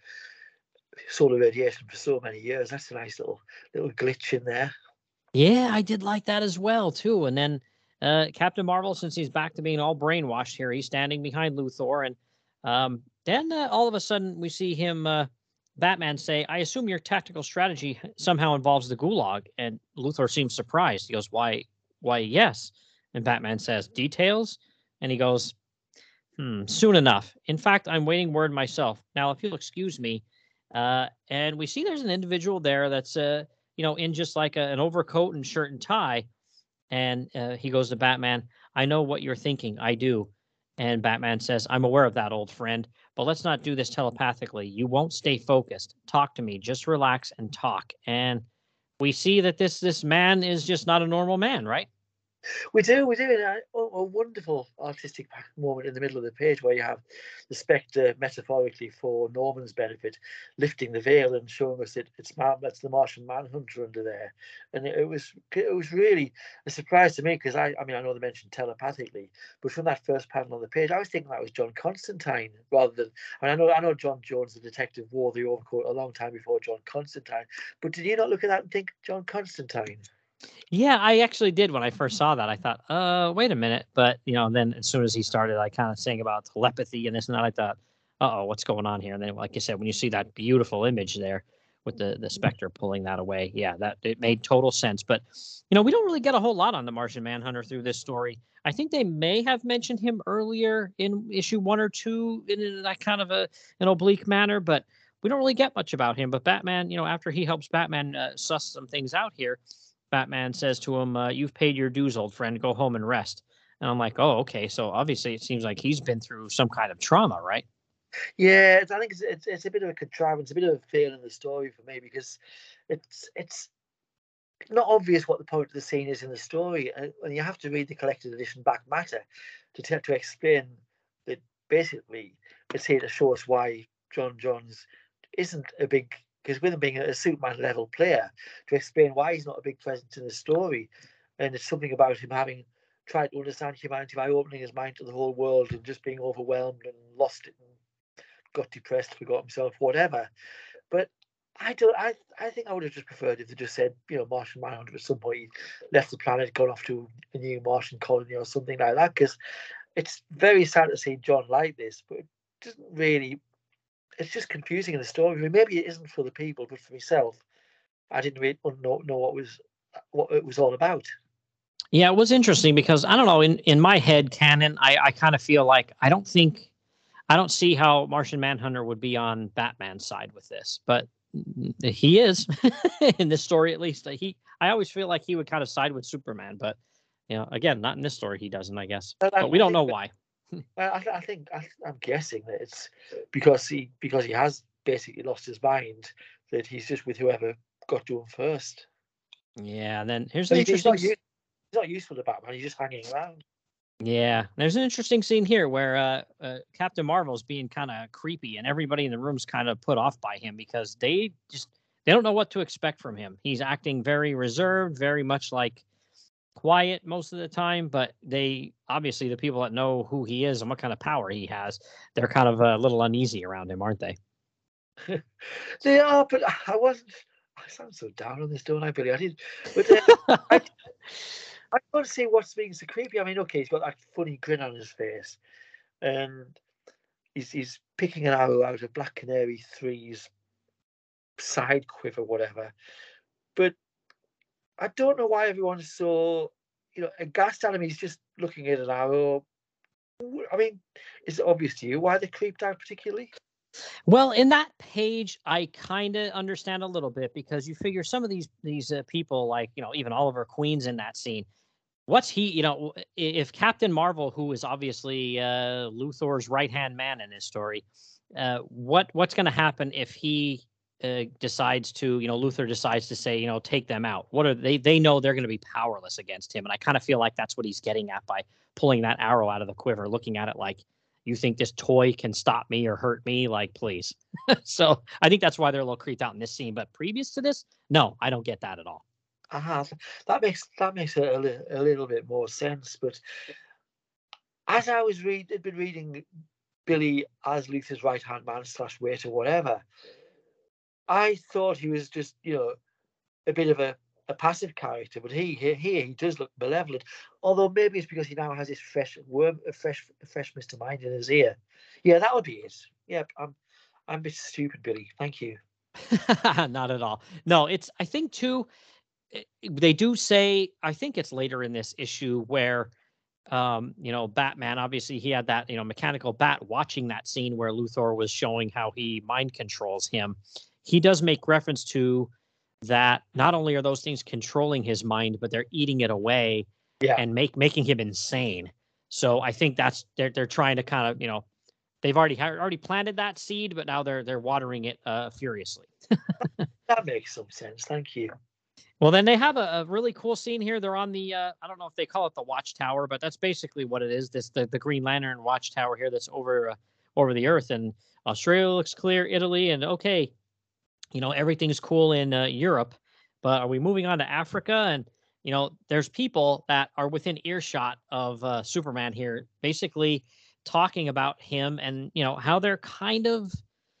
solar radiation for so many years. That's a nice little little glitch in there. Yeah, I did like that as well too. And then uh, Captain Marvel, since he's back to being all brainwashed here, he's standing behind Luthor, and um, then uh, all of a sudden we see him, uh, Batman, say, "I assume your tactical strategy somehow involves the Gulag." And Luthor seems surprised. He goes, "Why? Why? Yes." And Batman says, "Details?" And he goes, "Hmm, soon enough. In fact, I'm waiting word myself. Now, if you'll excuse me." Uh, and we see there's an individual there that's, uh, you know, in just like a, an overcoat and shirt and tie. And uh, he goes to Batman, "I know what you're thinking. I do." And Batman says, "I'm aware of that, old friend, but let's not do this telepathically. You won't stay focused. Talk to me. Just relax and talk." And we see that this this man is just not a normal man, right? We do, we do. And a, a wonderful artistic moment in the middle of the page where you have the Spectre, metaphorically for Norman's benefit, lifting the veil and showing us that it's that's the Martian Manhunter under there. And it, it was it was really a surprise to me because I, I mean, I know they mentioned telepathically, but from that first panel on the page, I was thinking that was John Constantine rather than. I mean, I know I know John Jones, the detective, wore the overcoat a long time before John Constantine, but did you not look at that and think John Constantine? Yeah, I actually did when I first saw that. I thought, uh, wait a minute. But, you know, then as soon as he started, I kind of saying about telepathy and this and that, I thought, uh oh, what's going on here? And then, like you said, when you see that beautiful image there with the, the Spectre pulling that away, yeah, that it made total sense. But, you know, we don't really get a whole lot on the Martian Manhunter through this story. I think they may have mentioned him earlier in issue one or two in that kind of a an oblique manner, but we don't really get much about him. But Batman, you know, after he helps Batman uh, suss some things out here, Batman says to him, uh, "You've paid your dues, old friend. Go home and rest." And I'm like, "Oh, okay." So obviously, it seems like he's been through some kind of trauma, right? Yeah, I think it's, it's it's a bit of a contrivance, a bit of a fail in the story for me because it's it's not obvious what the point of the scene is in the story, and, and you have to read the collected edition back matter to t- to explain that basically it's here to show us why John Johns isn't a big because with him being a Superman level player, to explain why he's not a big presence in the story, and it's something about him having tried to understand humanity by opening his mind to the whole world and just being overwhelmed and lost it and got depressed, forgot himself, whatever. But I don't. I I think I would have just preferred if they just said, you know, Martian Manhunter at some point he left the planet, gone off to a new Martian colony or something like that. Because it's very sad to see John like this, but it doesn't really. It's just confusing in the story. I mean, maybe it isn't for the people, but for myself, I didn't really know, know what was what it was all about. Yeah, it was interesting because I don't know. In in my head canon, I I kind of feel like I don't think I don't see how Martian Manhunter would be on Batman's side with this, but he is in this story at least. He I always feel like he would kind of side with Superman, but you know, again, not in this story. He doesn't, I guess, And I, but we I don't think know that why. I, I think I, I'm guessing that it's because he because he has basically lost his mind that he's just with whoever got to him first. Yeah, and then here's an But he, he's interesting. not he's not useful to Batman. He's just hanging around. Yeah, there's an interesting scene here where uh, uh, Captain Marvel's being kind of creepy, and everybody in the room's kind of put off by him because they just they don't know what to expect from him. He's acting very reserved, very much like quiet most of the time. But they obviously the people that know who he is and what kind of power he has, they're kind of a little uneasy around him, aren't they? They are, but I wasn't. I sound so down on this, don't I, Billy? I did, but uh, I I don't see what's being so creepy. I mean, okay, he's got that funny grin on his face, and he's he's picking an arrow out of Black Canary three's side quiver, whatever. But I don't know why everyone's so, you know, aghast at him. He's just looking at an arrow. I mean, is it obvious to you why they're creeped out particularly? Well, in that page, I kind of understand a little bit because you figure some of these these uh, people, like you know, even Oliver Queen's in that scene. What's he, you know, if Captain Marvel, who is obviously uh, Luthor's right hand man in this story, uh, what what's going to happen if he uh, decides to, you know, Luthor decides to say, you know, take them out. What are they? They know they're going to be powerless against him. And I kind of feel like that's what he's getting at by pulling that arrow out of the quiver, looking at it like, you think this toy can stop me or hurt me? Like, please. So I think that's why they're a little creeped out in this scene. But previous to this, no, I don't get that at all. Uh-huh. That makes that makes a, a, li- a little bit more sense. But as I was read, had been reading Billy as Luthor's right hand man slash waiter, whatever, I thought he was just, you know, a bit of a, a passive character. But he here he, he does look malevolent. Although maybe it's because he now has this fresh worm, a fresh a fresh Mister Mind in his ear. Yeah, that would be it. Yeah, I'm I'm a bit stupid, Billy. Thank you. Not at all. No, it's, I think too, eh, they do say, I think it's later in this issue where, um, you know, Batman, obviously he had that, you know, mechanical bat watching that scene where Luthor was showing how he mind controls him. He does make reference to that. Not only are those things controlling his mind, but they're eating it away Yeah, and make making him insane. So I think that's, they're they're trying to kind of, you know, they've already ha- already planted that seed, but now they're they're watering it uh, furiously. that makes some sense. Thank you. Well, then they have a, a really cool scene here. They're on the, uh, I don't know if they call it the Watchtower, but that's basically what it is. This the, the Green Lantern Watchtower here that's over uh, over the Earth, and Australia looks clear, Italy, and okay, you know, everything's cool in uh, Europe, but are we moving on to Africa? And you know, there's people that are within earshot of uh, Superman here, basically talking about him, and you know how they're kind of,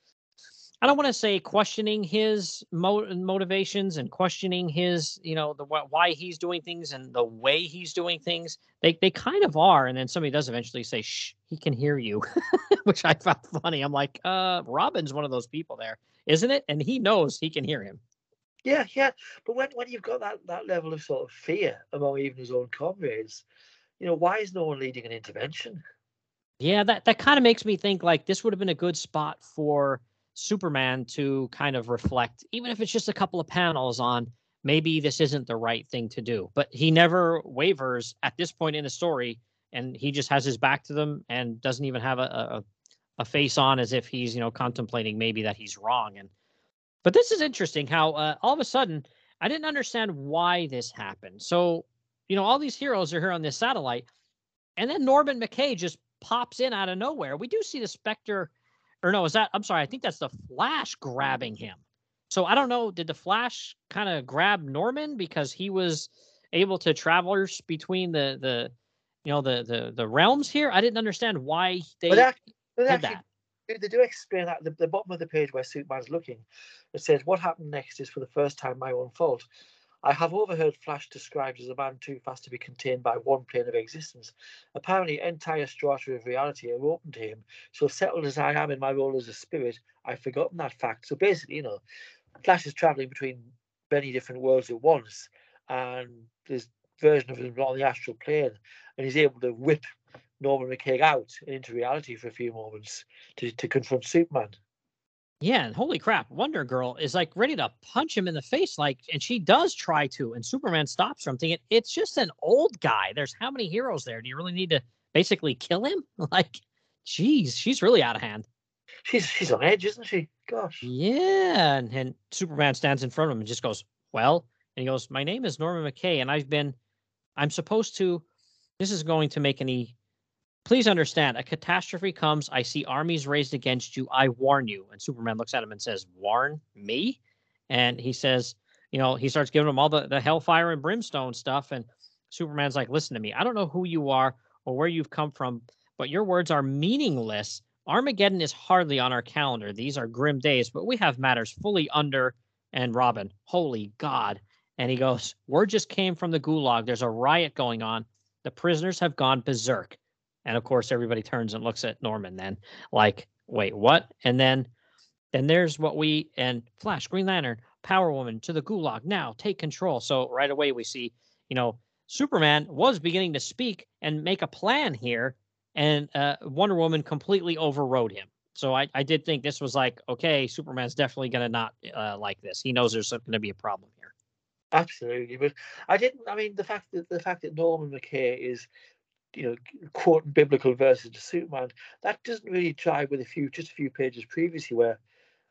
I don't want to say questioning his mo- motivations and questioning his, you know, the wh- why he's doing things and the way he's doing things. They they kind of are, and then somebody does eventually say, "Shh, he can hear you," which I found funny. I'm like, uh, Robin's one of those people there, isn't it? And he knows he can hear him. Yeah, yeah. But when, when you've got that, that level of sort of fear among even his own comrades, you know, why is no one leading an intervention? Yeah, that that kind of makes me think like this would have been a good spot for Superman to kind of reflect, even if it's just a couple of panels on maybe this isn't the right thing to do. But he never wavers at this point in the story, and he just has his back to them and doesn't even have a a, a face on as if he's, you know, contemplating maybe that he's wrong. And but this is interesting how uh, all of a sudden I didn't understand why this happened. So you know, all these heroes are here on this satellite, and then Norman McKay just pops in out of nowhere. We do see the Spectre, or no, is that, I'm sorry, I think that's the Flash grabbing him. So I don't know, did the Flash kind of grab Norman because he was able to traverse between the the you know the the the realms here? I didn't understand why But they actually, but did actually that. they do explain that at the, the bottom of the page where Superman's looking. It says, "What happened next is for the first time my own fault. I have overheard Flash described as a man too fast to be contained by one plane of existence. Apparently, entire strata of reality are open to him. So settled as I am in my role as a spirit, I've forgotten that fact." So basically, you know, Flash is traveling between many different worlds at once, and this version of him on the astral plane, and he's able to whip Norman McCaig out and into reality for a few moments to, to confront Superman. Yeah, and holy crap, Wonder Girl is like ready to punch him in the face, like, and she does try to, and Superman stops her. I'm thinking it's just an old guy. There's how many heroes there? Do you really need to basically kill him? Like, geez, she's really out of hand. She's she's on edge, isn't she? Gosh. Yeah, and, and Superman stands in front of him and just goes, "Well," and he goes, "My name is Norman McKay, and I've been, I'm supposed to. This is going to make any. Please understand, a catastrophe comes. I see armies raised against you. I warn you." And Superman looks at him and says, "Warn me?" And he says, you know, he starts giving him all the, the hellfire and brimstone stuff. And Superman's like, "Listen to me. I don't know who you are or where you've come from, but your words are meaningless. Armageddon is hardly on our calendar. These are grim days, but we have matters fully under." And Robin, holy God. And he goes, "Word just came from the gulag. There's a riot going on. The prisoners have gone berserk." And of course, everybody turns and looks at Norman then, like, "Wait, what?" And then, then there's what we, and Flash, Green Lantern, Power Woman to the gulag now, take control. So right away we see, you know, Superman was beginning to speak and make a plan here, and uh, Wonder Woman completely overrode him. So I, I did think this was like, okay, Superman's definitely going to not uh, like this. He knows there's going to be a problem here. Absolutely. But I didn't I mean the fact that the fact that Norman McKay is, you know, quoting biblical verses to Superman, that doesn't really jive with a few just a few pages previously where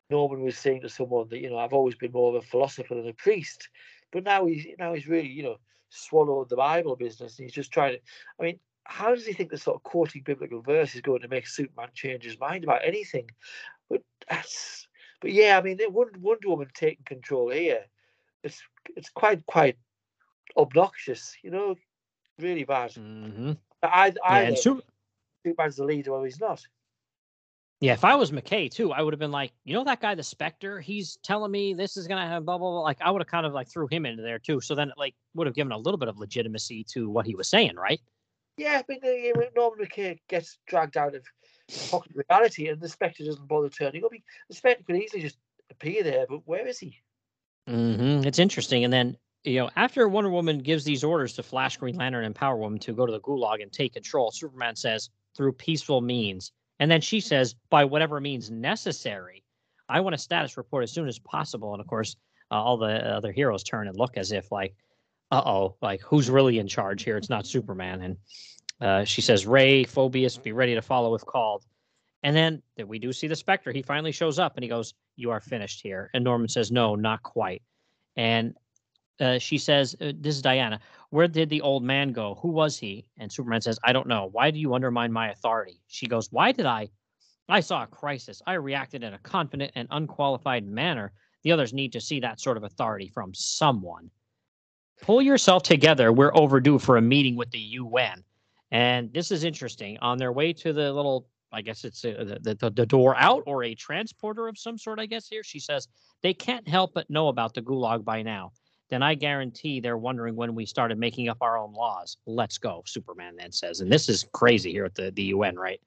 Norman was saying to someone that, you know, I've always been more of a philosopher than a priest, but now he's now he's really, you know, swallowed the Bible business, and he's just trying to. I mean, how does he think the sort of quoting biblical verse is going to make Superman change his mind about anything? But that's, but yeah, I mean, Wonder, Wonder Woman taking control here, it's it's quite quite obnoxious, you know, really bad. Mm-hmm. I, Yeah, and either Super. Superman's the leader or he's not. Yeah, if I was McKay too, I would have been like, you know, that guy, the Spectre, he's telling me this is gonna have blah blah blah. Like, I would have kind of like threw him into there too. So then it like would have given a little bit of legitimacy to what he was saying, right? Yeah, but uh, Norman McKay gets dragged out of pocket reality, and the Spectre doesn't bother turning up. He, the Spectre could easily just appear there, but where is he? Mm-hmm. It's interesting. And then, you know, after Wonder Woman gives these orders to Flash, Green Lantern, and Power Woman to go to the Gulag and take control, Superman says, through peaceful means. And then she says, by whatever means necessary. I want a status report as soon as possible. And of course, uh, all the other heroes turn and look as if like, uh-oh, like who's really in charge here? It's not Superman. And uh, she says, Ray, Phobius, be ready to follow if called. And then we do see the Spectre. He finally shows up and he goes, you are finished here. And Norman says, no, not quite. And uh, she says, uh, this is Diana, where did the old man go? Who was he? And Superman says, I don't know. Why do you undermine my authority? She goes, why did I? I saw a crisis. I reacted in a confident and unqualified manner. The others need to see that sort of authority from someone. Pull yourself together. We're overdue for a meeting with the U N. And this is interesting. On their way to the little, I guess it's a, the, the, the door out or a transporter of some sort, I guess here, she says, they can't help but know about the Gulag by now. Then I guarantee they're wondering when we started making up our own laws. Let's go, Superman then says. And this is crazy here at the, the U N, right?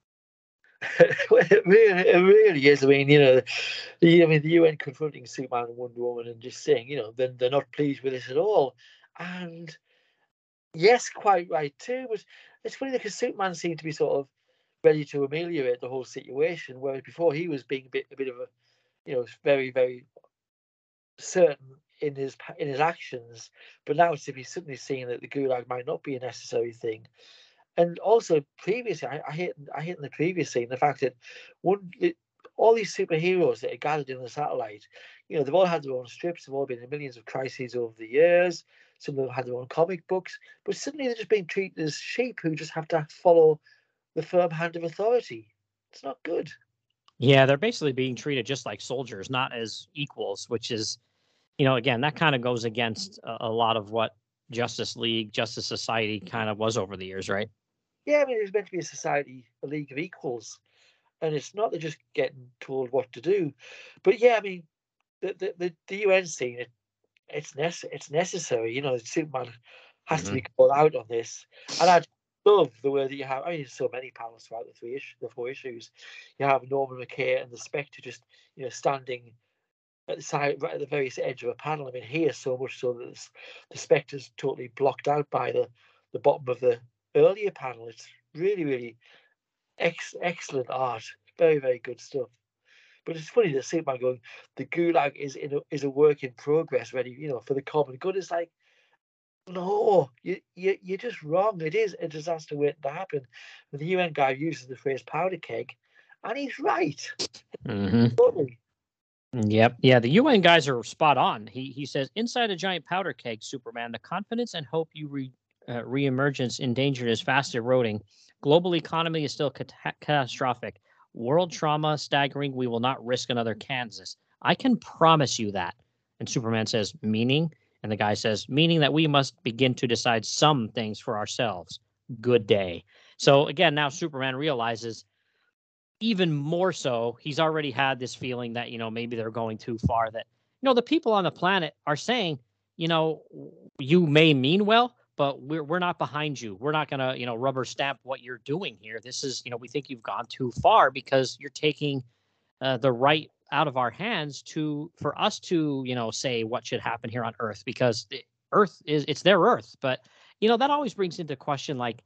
it, really, it really is. I mean, you know, the, I mean, the U N confronting Superman and Wonder Woman and just saying, you know, then they're not pleased with this at all. And yes, quite right too. But it's funny because Superman seemed to be sort of ready to ameliorate the whole situation, whereas before he was being a bit, a bit of a, you know, very, very certain in his in his actions. But now it's to be suddenly seeing that the Gulag might not be a necessary thing. And also previously, I, I hate I hate in the previous scene the fact that one it, all these superheroes that are gathered in the satellite, you know, they've all had their own strips, they've all been in millions of crises over the years. Some of them had their own comic books, but suddenly they're just being treated as sheep who just have to follow the firm hand of authority. It's not good. Yeah, they're basically being treated just like soldiers, not as equals, which is, you know, again, that kind of goes against a, a lot of what Justice League, Justice Society kind of was over the years, right? Yeah, I mean, it was meant to be a society, a league of equals, and it's not. They're just getting told what to do. But yeah, I mean, the the, the, the U N scene, it, it's nece- it's necessary. You know, Superman has to Mm-hmm. be called out on this, and I love the way that you have. I mean, there's so many panels throughout the three issues, the four issues. You have Norman McKay and the Spectre just, you know, standing at the side, right at the very edge of a panel. I mean, here so much so that this, the Spectre's totally blocked out by the the bottom of the earlier panel. It's really, really ex- excellent art. Very, very good stuff. But it's funny to see Superman going, the Gulag is in a, is a work in progress, ready, you know, for the common good. It's like, no, you, you, you're just wrong. It is a disaster waiting to happen. And the U N guy uses the phrase powder keg, and he's right. Mm-hmm. Totally. Yep. Yeah, the U N guys are spot on. He he says, inside a giant powder keg, Superman, the confidence and hope you re, uh, reemergence endangered is fast eroding. Global economy is still cat- catastrophic. World trauma staggering. We will not risk another Kansas. I can promise you that. And Superman says, meaning? And the guy says, meaning that we must begin to decide some things for ourselves. Good day. So again, now Superman realizes even more so, he's already had this feeling that, you know, maybe they're going too far, that, you know, the people on the planet are saying, you know, you may mean well, but we're we're not behind you. We're not going to, you know, rubber stamp what you're doing here. This is, you know, we think you've gone too far because you're taking uh, the right out of our hands to for us to, you know, say what should happen here on Earth, because the Earth is it's their Earth. But, you know, that always brings into question, like,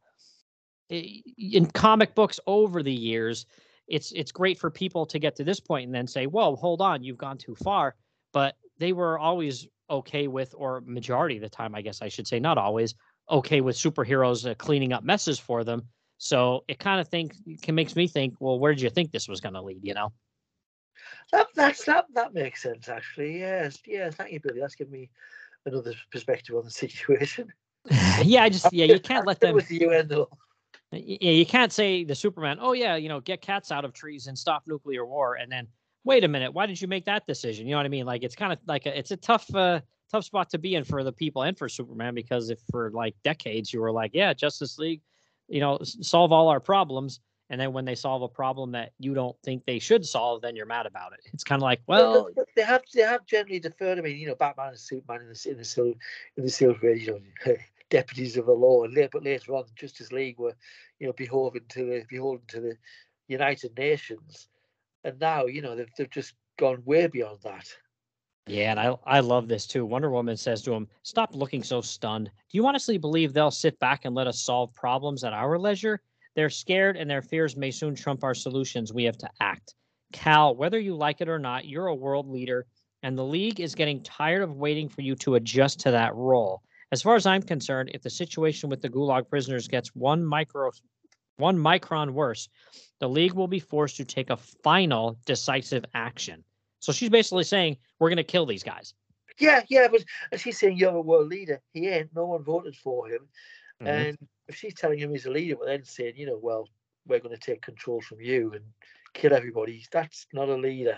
in comic books over the years, it's it's great for people to get to this point and then say, "Whoa, hold on, you've gone too far." But they were always okay with, or majority of the time, I guess I should say, not always okay with superheroes uh, cleaning up messes for them. So it kind of think can makes me think, well, where did you think this was going to lead? You know? That that's that that makes sense actually. Yes, yeah. Thank you, Billy. That's given me another perspective on the situation. Yeah, I just yeah, you can't I'm let still them. with the U N though. Yeah, you can't say the Superman. Oh yeah, you know, get cats out of trees and stop nuclear war, and then wait a minute, why did you make that decision? You know what I mean? Like it's kind of like a, it's a tough, uh, tough spot to be in for the people and for Superman because if for like decades you were like, yeah, Justice League, you know, s- solve all our problems, and then when they solve a problem that you don't think they should solve, then you're mad about it. It's kind of like, Well, look, well, look, they have they have generally deferred. I mean, you know, Batman and Superman in the in the Silver in the Silver Age, you know, deputies of the law, and later, but later on, Justice League were, you know, beholden to the beholden to the United Nations, and now, you know, they've they've just gone way beyond that. yeah, and I I love this too. Wonder Woman says to him, "Stop looking so stunned. Do you honestly believe they'll sit back and let us solve problems at our leisure? They're scared and their fears may soon trump our solutions. We have to act." Cal, whether you like it or not, you're a world leader, and the league is getting tired of waiting for you to adjust to that role. As far as I'm concerned, if the situation with the Gulag prisoners gets one micro one micron worse, the league will be forced to take a final decisive action. So she's basically saying, we're going to kill these guys. Yeah, yeah, but and she's saying you're a world leader. He ain't. No one voted for him, Mhm. and if she's telling him he's a leader, but then saying, you know, well, we're going to take control from you and kill everybody, that's not a leader.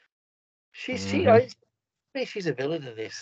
She's she, Mhm. I think she's a villain in this.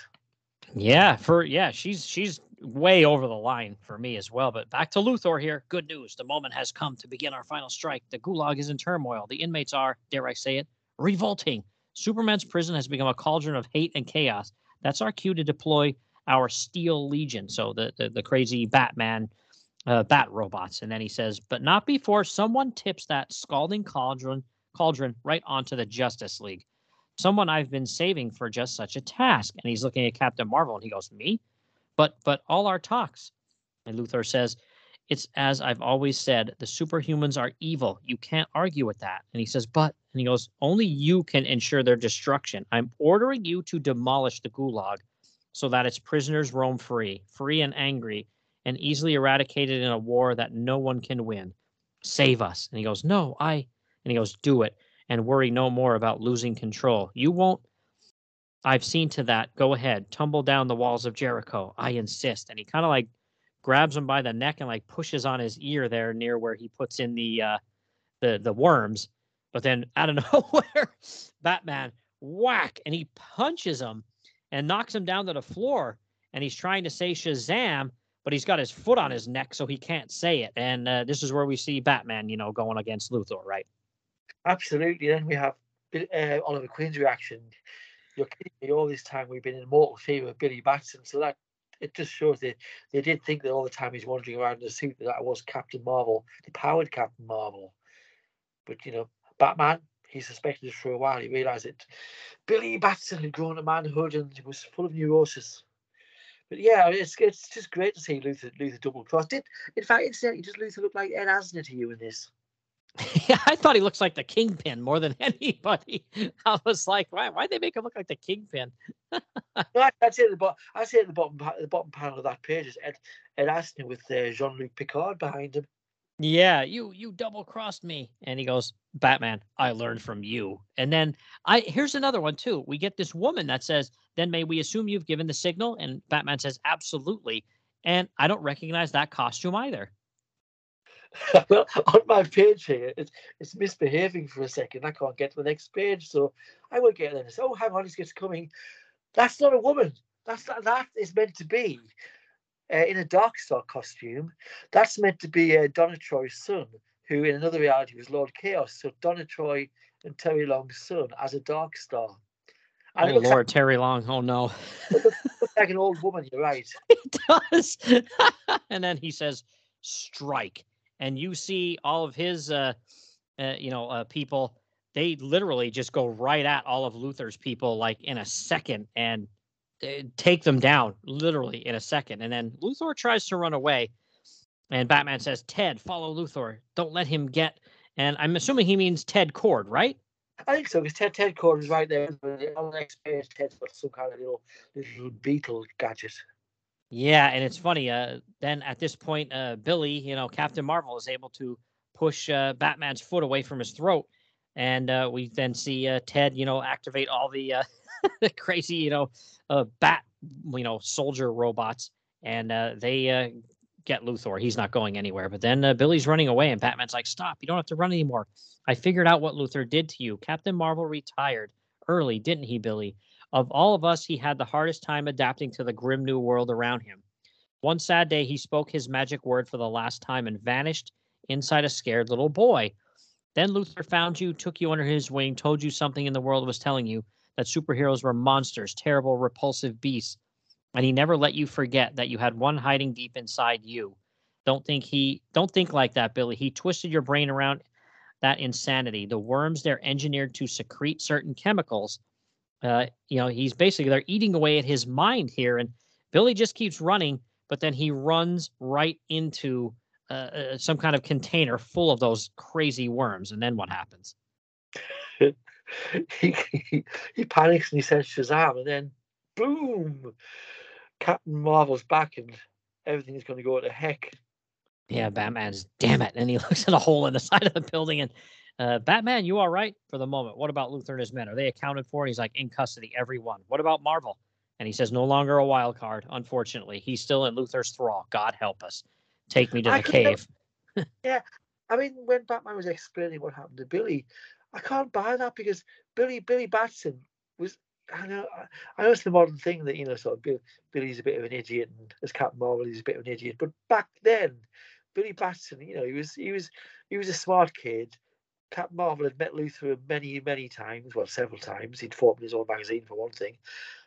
Yeah, for yeah, she's she's way over the line for me as well. But back to Luthor here. Good news. The moment has come to begin our final strike. The gulag is in turmoil. The inmates are, dare I say it, revolting. Superman's prison has become a cauldron of hate and chaos. That's our cue to deploy our Steel Legion. So the the, the crazy Batman uh, bat robots. And then he says, but not before someone tips that scalding cauldron cauldron right onto the Justice League. Someone I've been saving for just such a task. And he's looking at Captain Marvel and he goes, me? But but all our talks. And Luthor says, it's as I've always said, the superhumans are evil. You can't argue with that. And he says, but, and he goes, only you can ensure their destruction. I'm ordering you to demolish the gulag so that its prisoners roam free, free and angry, and easily eradicated in a war that no one can win. Save us. And he goes, no, I, and he goes, do it and worry no more about losing control. You won't. I've seen to that. Go ahead. Tumble down the walls of Jericho. I insist. And he kind of like grabs him by the neck and like pushes on his ear there near where he puts in the uh the the worms. But then out of nowhere, Batman whack and he punches him and knocks him down to the floor. And he's trying to say Shazam, but he's got his foot on his neck, so he can't say it. And uh, this is where we see Batman, you know, going against Luthor, right? Absolutely. Then we have uh, Oliver Queen's reaction. You're kidding me. All this time we've been in mortal fear of Billy Batson. So that it just shows that they did think that all the time he's wandering around in a suit that that was Captain Marvel, the powered Captain Marvel. But you know, Batman, he suspected it for a while. He realised that Billy Batson had grown to manhood and was full of neurosis. But yeah, it's it's just great to see Luther Luther double cross. Did in fact, incidentally, does Luther look like Ed Asner to you in this? Yeah, I thought he looks like the Kingpin more than anybody. I was like, why? Why'd they make him look like the Kingpin? No, I- I'd say at the bottom. I'd say at the bottom, pa- the bottom panel of that page is Ed Ed Asner with uh, Jean Luc Picard behind him. Yeah, you you double crossed me. And he goes, Batman, I learned from you. And then I here's another one too. We get this woman that says, then may we assume you've given the signal? And Batman says, absolutely. And I don't recognize that costume either. Well, on my page here, it's it's misbehaving for a second. I can't get to the next page, so I will get there. And say, oh, hang on, it's coming. That's not a woman. That's that, that is meant to be uh, in a Darkstar costume. That's meant to be uh, Donna Troy's son, who in another reality was Lord Chaos. So Donna Troy and Terry Long's son as a Darkstar, and Oh it looks like Lord, Terry Long. Oh no. it looks, looks like an old woman. You're right. It does. And then he says, strike. And you see all of his uh, uh you know, uh people, they literally just go right at all of Luther's people like in a second and uh, take them down literally in a second. And then Luthor tries to run away and Batman says, Ted, follow Luthor. Don't let him get. And I'm assuming he means Ted Cord, right? I think so because Ted Ted Cord is right there on the next page. Ted's got some kind of little little beetle gadget. Yeah, and it's funny. Uh, then at this point, uh, Billy, you know, Captain Marvel is able to push uh, Batman's foot away from his throat, And uh, we then see uh, Ted, you know, activate all the uh, crazy, you know, uh, bat, you know, soldier robots, and uh, they uh, get Luthor. He's not going anywhere. But then uh, Billy's running away, and Batman's like, "Stop! You don't have to run anymore. I figured out what Luthor did to you. Captain Marvel retired early, didn't he, Billy? Of all of us, he had the hardest time adapting to the grim new world around him. One sad day, he spoke his magic word for the last time and vanished inside a scared little boy. Then Luthor found you, took you under his wing, told you something in the world was telling you that superheroes were monsters, terrible, repulsive beasts, and he never let you forget that you had one hiding deep inside you. Don't think he don't think like that, Billy. He twisted your brain around that insanity. The worms, they're engineered to secrete certain chemicals. Uh, you know, he's basically they're eating away at his mind here, and Billy just keeps running, but then he runs right into uh, uh, some kind of container full of those crazy worms. And then what happens? he, he, he panics and he says Shazam, and then boom, Captain Marvel's back, and everything's going to go to heck. Yeah, Batman's damn it, and he looks at a hole in the side of the building, and uh, Batman, you all right for the moment? What about Luthor and his men? Are they accounted for? He's like, in custody, everyone. What about Marvel? And he says, no longer a wild card. Unfortunately, he's still in Luthor's thrall. God help us. Take me to I the could cave. never- yeah, I mean, when Batman was explaining what happened to Billy, I can't buy that because Billy Billy Batson was. I know, I know it's the modern thing that, you know, sort of Bill, Billy's a bit of an idiot, and as Captain Marvel, he's a bit of an idiot. But back then, Billy Batson, you know, he was he was he was a smart kid. Captain Marvel had met Luthor many many times, well, several times. He'd fought in his own magazine for one thing.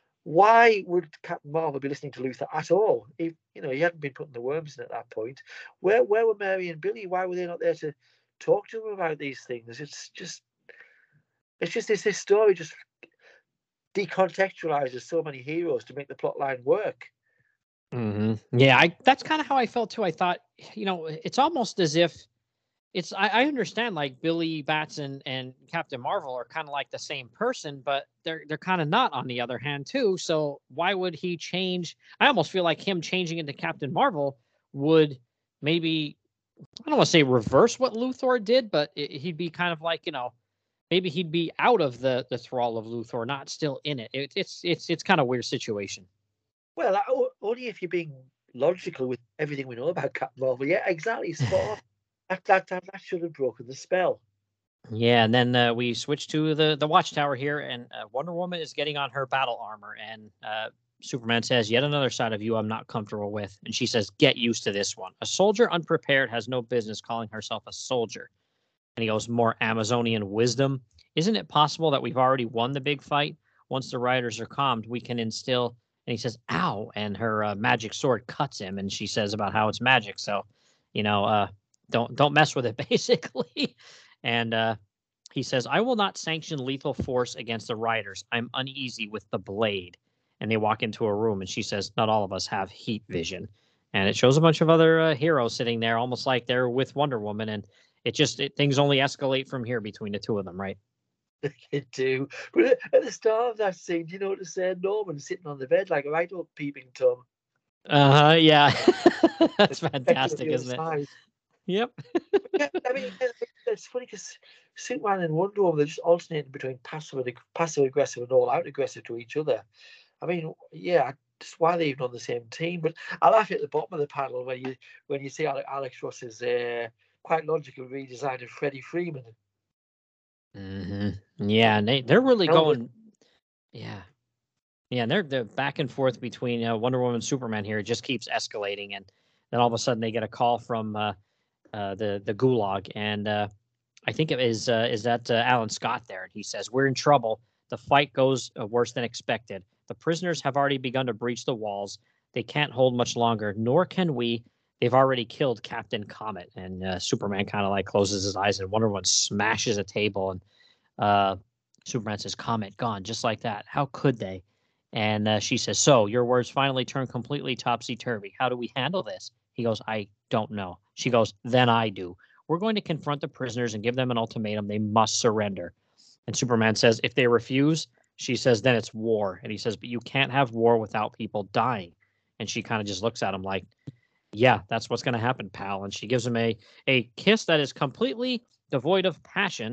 Why would Captain Marvel be listening to Luthor at all? If, you know, he hadn't been putting the worms in at that point. Where where were Mary and Billy? Why were they not there to talk to him about these things? It's just it's just this this story just decontextualizes so many heroes to make the plot line work. hmm Yeah, I that's kind of how I felt too. I thought, you know, it's almost as if it's I, I understand like Billy Batson and Captain Marvel are kind of like the same person, but they're they're kind of not on the other hand too. So why would he change? I almost feel like him changing into Captain Marvel would maybe I don't want to say reverse what Luthor did, but it, he'd be kind of like, you know, maybe he'd be out of the the thrall of Luthor, not still in it. it it's it's it's kind of weird situation. Well, that, only if you're being logical with everything we know about Captain Marvel. Yeah, exactly. Spot on. That, that, that, that should have broken the spell. Yeah, and then uh, we switch to the the Watchtower here, and uh, Wonder Woman is getting on her battle armor, and uh, Superman says, "Yet another side of you I'm not comfortable with," and she says, "Get used to this one. A soldier unprepared has no business calling herself a soldier." And he goes, "More Amazonian wisdom. Isn't it possible that we've already won the big fight? Once the riders are calmed, we can instill." And he says, "Ow!" And her uh, magic sword cuts him, and she says about how it's magic. So, you know, uh, don't don't mess with it, basically. And uh, he says, "I will not sanction lethal force against the riders. I'm uneasy with the blade." And they walk into a room, and she says, "Not all of us have heat vision." And it shows a bunch of other uh, heroes sitting there, almost like they're with Wonder Woman. And it just it, things only escalate from here between the two of them, right? They do. But at the start of that scene, do you notice uh, Norman sitting on the bed like a right old peeping Tom? Uh huh. Yeah, that's Expecting on fantastic, the other isn't it? side. Yep. Yeah, I mean, it's funny because Superman and Wonder Woman, they're just alternating between passive and passive aggressive and all out aggressive to each other. I mean, yeah, just why they're even on the same team. But I laugh at the bottom of the panel when you when you see Alex Ross's uh, quite logical redesign of Freddie Freeman. hmm Yeah, and they they're really Helmet. going. Yeah, yeah, and they're they're back and forth between uh, Wonder Woman and Superman here. It just keeps escalating, and then all of a sudden they get a call from uh, uh, the the Gulag, and uh, I think it is uh, is that uh, Alan Scott there, and he says, "We're in trouble. The fight goes uh, worse than expected. The prisoners have already begun to breach the walls. They can't hold much longer, nor can we. They've already killed Captain Comet." And uh, Superman kind of like closes his eyes, and Wonder Woman smashes a table, and uh, Superman says, "Comet gone, just like that. How could they?" And uh, she says, "So your words finally turn completely topsy turvy. How do we handle this?" He goes, "I don't know." She goes, "Then I do. We're going to confront the prisoners and give them an ultimatum. They must surrender." And Superman says, "If they refuse," she says, "then it's war." And he says, "But you can't have war without people dying." And she kind of just looks at him like, "Yeah, that's what's going to happen, pal." And she gives him a a kiss that is completely devoid of passion.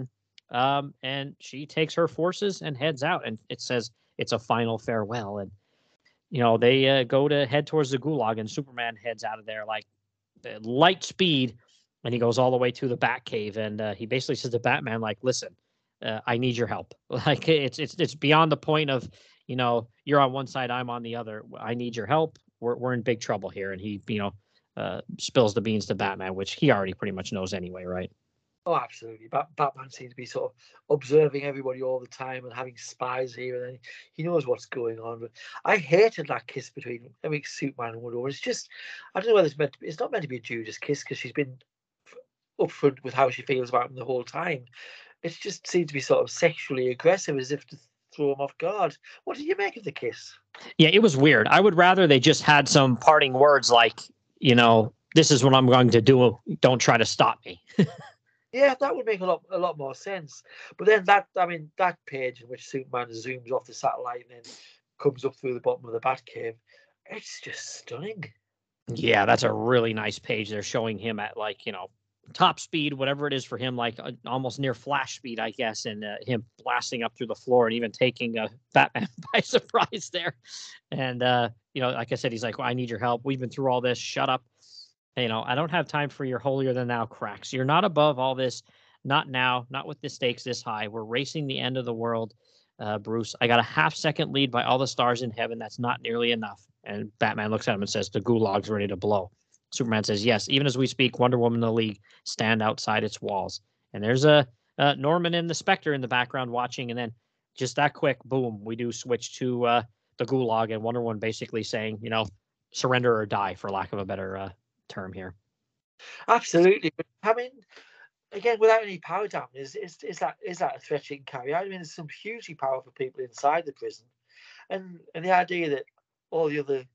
Um, and she takes her forces and heads out. And it says it's a final farewell. And you know they uh, go to head towards the Gulag, and Superman heads out of there like uh, light speed, and he goes all the way to the Batcave. And uh, he basically says to Batman, like, "Listen, uh, I need your help. Like it's it's it's beyond the point of you know you're on one side, I'm on the other. I need your help. We're we're in big trouble here." And he you know uh, spills the beans to Batman, which he already pretty much knows anyway, right? Oh, absolutely. Bat- Batman seems to be sort of observing everybody all the time and having spies here, and then he knows what's going on. But I hated that kiss between, I mean, Superman and Wonder Woman. It's just, I don't know whether it's meant to be, it's not meant to be a Judas kiss because she's been f- upfront with how she feels about him the whole time. It just seemed to be sort of sexually aggressive, as if to throw him off guard. What did you make of the kiss? Yeah, it was weird. I would rather they just had some parting words like, you know, this is what I'm going to do. Don't try to stop me. Yeah, that would make a lot a lot more sense. But then that, I mean, that page in which Superman zooms off the satellite and then comes up through the bottom of the Batcave, it's just stunning. Yeah, that's a really nice page. They're showing him at like, you know, top speed, whatever it is for him, like uh, almost near flash speed, I guess, and uh, him blasting up through the floor and even taking uh, Batman by surprise there. And, uh, you know, like I said, he's like, well, I need your help. We've been through all this. Shut up. You know, I don't have time for your holier than thou cracks. You're not above all this. Not now, not with the stakes this high. We're racing the end of the world, uh, Bruce. I got a half second lead by all the stars in heaven. That's not nearly enough. And Batman looks at him and says, the gulag's ready to blow. Superman says, yes, even as we speak, Wonder Woman and the League stand outside its walls. And there's a uh, Norman and the Spectre in the background watching. And then just that quick, boom, we do switch to uh, the gulag, and Wonder Woman basically saying, you know, surrender or die, for lack of a better uh, term here. Absolutely. But I mean, again, without any power damage, is, is, is that is that a threat she can carry out? I mean, there's some hugely powerful people inside the prison. And and the idea that all the other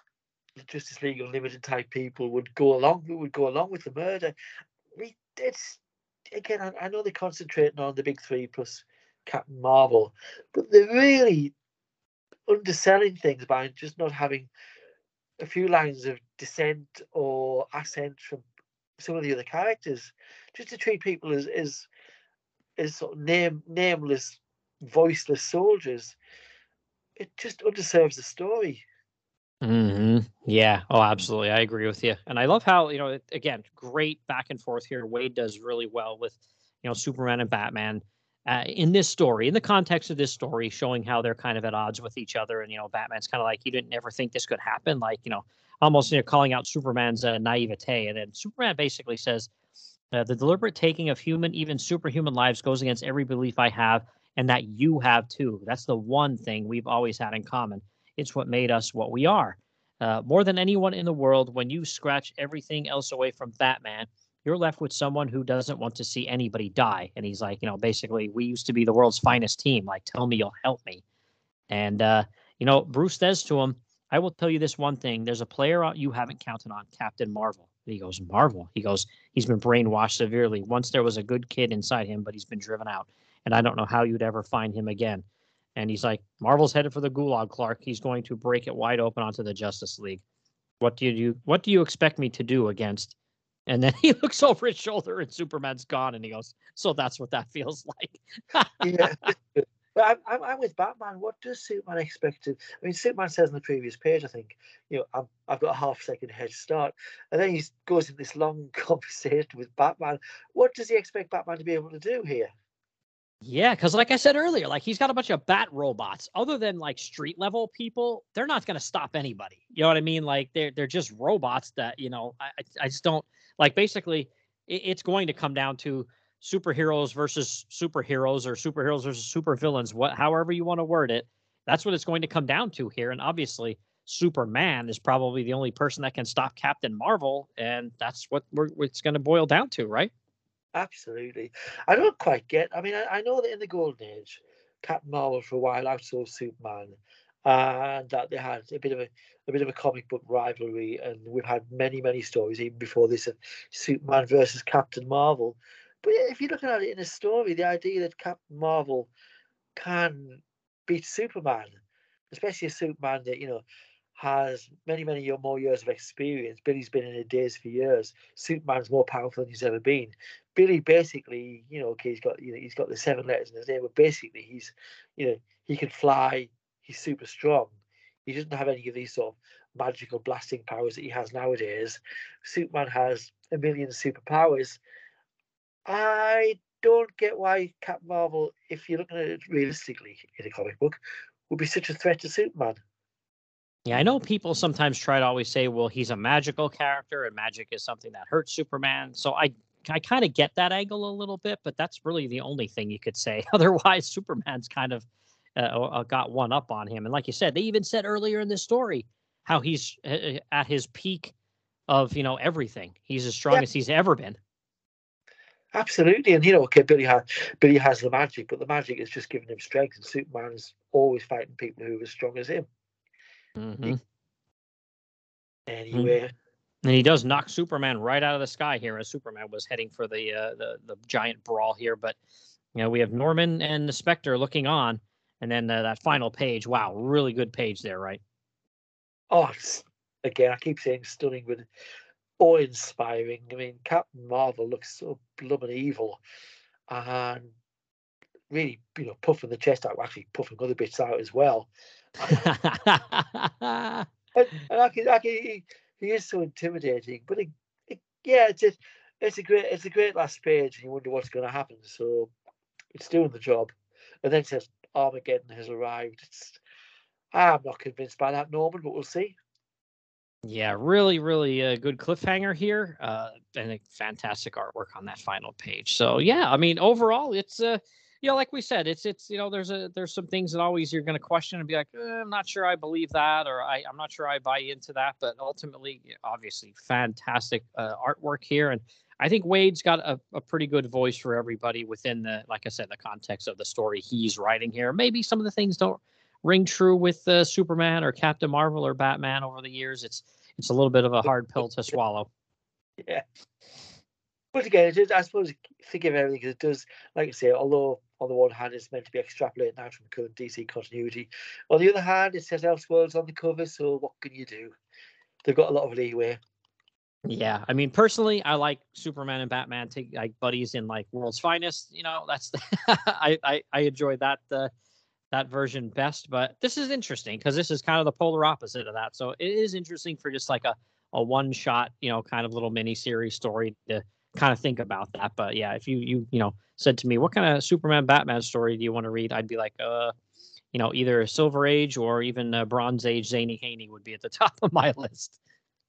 Justice League Unlimited type people would go along would go along with the murder. I mean, it's again, I, I know they're concentrating on the big three plus Captain Marvel, but they're really underselling things by just not having a few lines of dissent or accent from some of the other characters, just to treat people as as, as sort of name nameless, voiceless soldiers. It just underserves the story. Hmm. Yeah. Oh, absolutely. I agree with you. And I love how, you know, it, again, great back and forth here. Wade does really well with, you know, Superman and Batman uh, in this story, in the context of this story, showing how they're kind of at odds with each other. And, you know, Batman's kind of like, you didn't ever think this could happen. Like, you know, almost, you know, calling out Superman's uh, naivete. And then Superman basically says, uh, the deliberate taking of human, even superhuman lives goes against every belief I have and that you have too. That's the one thing we've always had in common. It's what made us what we are. Uh, more than anyone in the world, when you scratch everything else away from Batman, you're left with someone who doesn't want to see anybody die. And he's like, you know, basically, we used to be the world's finest team. Like, tell me you'll help me. And, uh, you know, Bruce says to him, I will tell you this one thing. There's a player out you haven't counted on, Captain Marvel. And he goes, Marvel? He goes, he's been brainwashed severely. Once there was a good kid inside him, but he's been driven out. And I don't know how you'd ever find him again. And he's like, Marvel's headed for the gulag, Clark. He's going to break it wide open onto the Justice League. What do you do? What do you expect me to do against? And then he looks over his shoulder and Superman's gone. And he goes, so that's what that feels like. Yeah. But I'm, I'm, I'm with Batman. What does Superman expect to? I mean, Superman says on the previous page, I think, you know, I'm, I've got a half second head start. And then he goes in this long conversation with Batman. What does he expect Batman to be able to do here? Yeah, because like I said earlier, like he's got a bunch of bat robots. Other than like street level people, they're not going to stop anybody. You know what I mean? Like they're they're just robots that you know. I I I just don't like. Basically, it, it's going to come down to superheroes versus superheroes or superheroes versus supervillains. What, however you want to word it, that's what it's going to come down to here. And obviously, Superman is probably the only person that can stop Captain Marvel, and that's what we're it's going to boil down to, right? Absolutely. I don't quite get. I mean, I, I know that in the Golden Age, Captain Marvel for a while outsold Superman, and that they had a bit of a a bit of a comic book rivalry, and we've had many many stories even before this of Superman versus Captain Marvel. But if you're looking at it in a story, the idea that Captain Marvel can beat Superman, especially a Superman that you know has many, many year- more years of experience. Billy's been in the days for years. Superman's more powerful than he's ever been. Billy basically, you know, okay, he's got, you know, he's got the seven letters in his name, but basically he's, you know, he can fly. He's super strong. He doesn't have any of these sort of magical blasting powers that he has nowadays. Superman has a million superpowers. I don't get why Captain Marvel, if you're looking at it realistically in a comic book, would be such a threat to Superman. Yeah, I know people sometimes try to always say, well, he's a magical character and magic is something that hurts Superman. So I I kind of get that angle a little bit, but that's really the only thing you could say. Otherwise, Superman's kind of uh, uh, got one up on him. And like you said, they even said earlier in this story how he's uh, uh, at his peak of, you know, everything. He's as strong Yeah, as he's ever been. absolutely. And you know, okay, Billy has Billy has the magic, but the magic is just giving him strength. And Superman is always fighting people who are as strong as him. Hmm. Anyway, And he does knock Superman right out of the sky here as Superman was heading for the uh, the the giant brawl here. But you know, we have Norman and the Spectre looking on, and then uh, that final page. Wow, really good page there, right? oh, it's, again, I keep saying stunning, but awe-inspiring. I mean, Captain Marvel looks so blooming evil, and really, you know, puffing the chest out, actually puffing other bits out as well. And, and I can, I can, he, he is so intimidating. But it, it, yeah, it's a, it's a great, it's a great last page, and you wonder what's going to happen. So it's doing the job, and then it says Armageddon has arrived. It's, I'm not convinced by that, Norman, but we'll see. Yeah, really, really a good cliffhanger here, uh, and a fantastic artwork on that final page. So yeah, I mean, overall, it's uh, you know, like we said, it's it's you know, there's a there's some things that always you're going to question and be like, eh, I'm not sure I believe that, or I I'm not sure I buy into that, but ultimately, obviously, fantastic uh, artwork here, and I think Wade's got a, a pretty good voice for everybody within the, like I said, the context of the story he's writing here. Maybe some of the things don't ring true with uh, Superman or Captain Marvel or Batman over the years. It's it's a little bit of a hard pill to swallow. Yeah. But again, it is, I suppose, think of everything because it does, like I say, although on the one hand it's meant to be extrapolating out from current D C continuity, on the other hand it says Elseworlds on the cover, so what can you do? They've got a lot of leeway. Yeah, I mean, personally, I like Superman and Batman take like buddies in like World's Finest. You know, that's the, I, I I enjoy that uh, that version best. But this is interesting because this is kind of the polar opposite of that. So it is interesting for just like a a one shot, you know, kind of little mini series story to kind of think about that. But yeah, if you you you know said to me, what kind of Superman Batman story do you want to read? I'd be like, uh, you know, either Silver Age or even uh, Bronze Age. Zany Haney would be at the top of my list.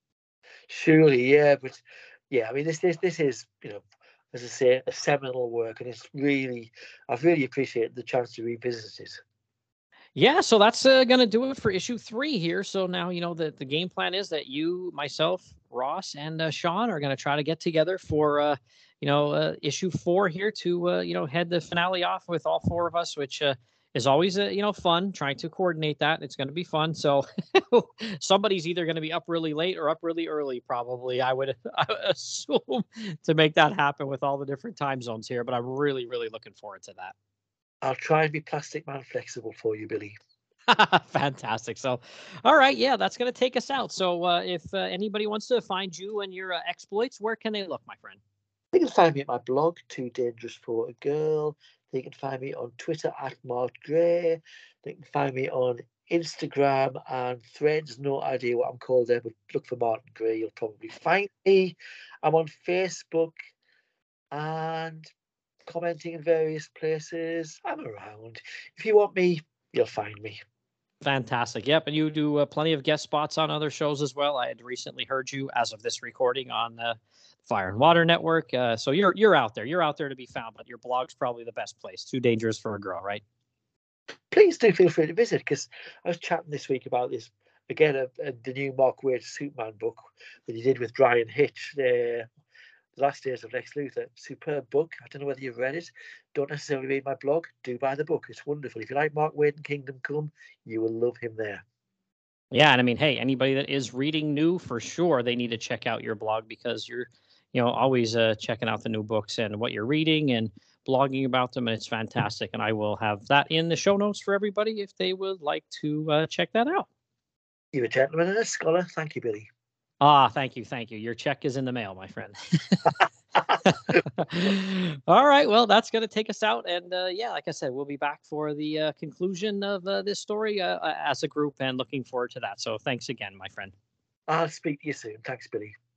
Surely, yeah, but yeah, I mean, this this this is, you know, as I say, a seminal work, and it's really, I've really appreciated the chance to revisit it. Yeah, so that's uh, going to do it for issue three here. So now, you know, the, the game plan is that you, myself, Ross, and uh, Sean are going to try to get together for, uh, you know, uh, issue four here to, uh, you know, head the finale off with all four of us, which uh, is always, uh, you know, fun trying to coordinate that. It's going to be fun. So somebody's either going to be up really late or up really early, probably, I would, I would assume, to make that happen with all the different time zones here. But I'm really, really looking forward to that. I'll try and be Plastic Man flexible for you, Billy. Fantastic. So, all right, yeah, that's going to take us out. So, uh, if uh, anybody wants to find you and your uh, exploits, where can they look, my friend? They can find me at my blog, Too Dangerous for a Girl. They can find me on Twitter at Mark Gray. They can find me on Instagram and Threads. No idea what I'm called there, but look for Martin Gray. You'll probably find me. I'm on Facebook and commenting in various places. I'm around. If you want me, you'll find me. Fantastic. Yep, and you do uh, plenty of guest spots on other shows as well. I had recently heard you, as of this recording, on the Fire and Water Network. Uh, so you're you're out there. You're out there to be found. But your blog's probably the best place. Too Dangerous for a Girl, right? Please do feel free to visit because I was chatting this week about this again, uh, uh, the new Mark Waid Superman book that he did with Brian Hitch. Uh, The Last Days of Lex Luthor. Superb book. I don't know whether you've read it. Don't necessarily read my blog. Do buy the book. It's wonderful. If you like Mark Waid and Kingdom Come, you will love him there. Yeah, and I mean, hey, anybody that is reading new, for sure, they need to check out your blog because you're, you know, always uh, checking out the new books and what you're reading and blogging about them, and it's fantastic. And I will have that in the show notes for everybody if they would like to uh, check that out. You're a gentleman and a scholar. Thank you, Billy. Ah, thank you, thank you. Your check is in the mail, my friend. All right, well, that's going to take us out, and uh, yeah, like I said, we'll be back for the uh, conclusion of uh, this story uh, uh, as a group, and looking forward to that. So, thanks again, my friend. I'll speak to you soon. Thanks, Billy.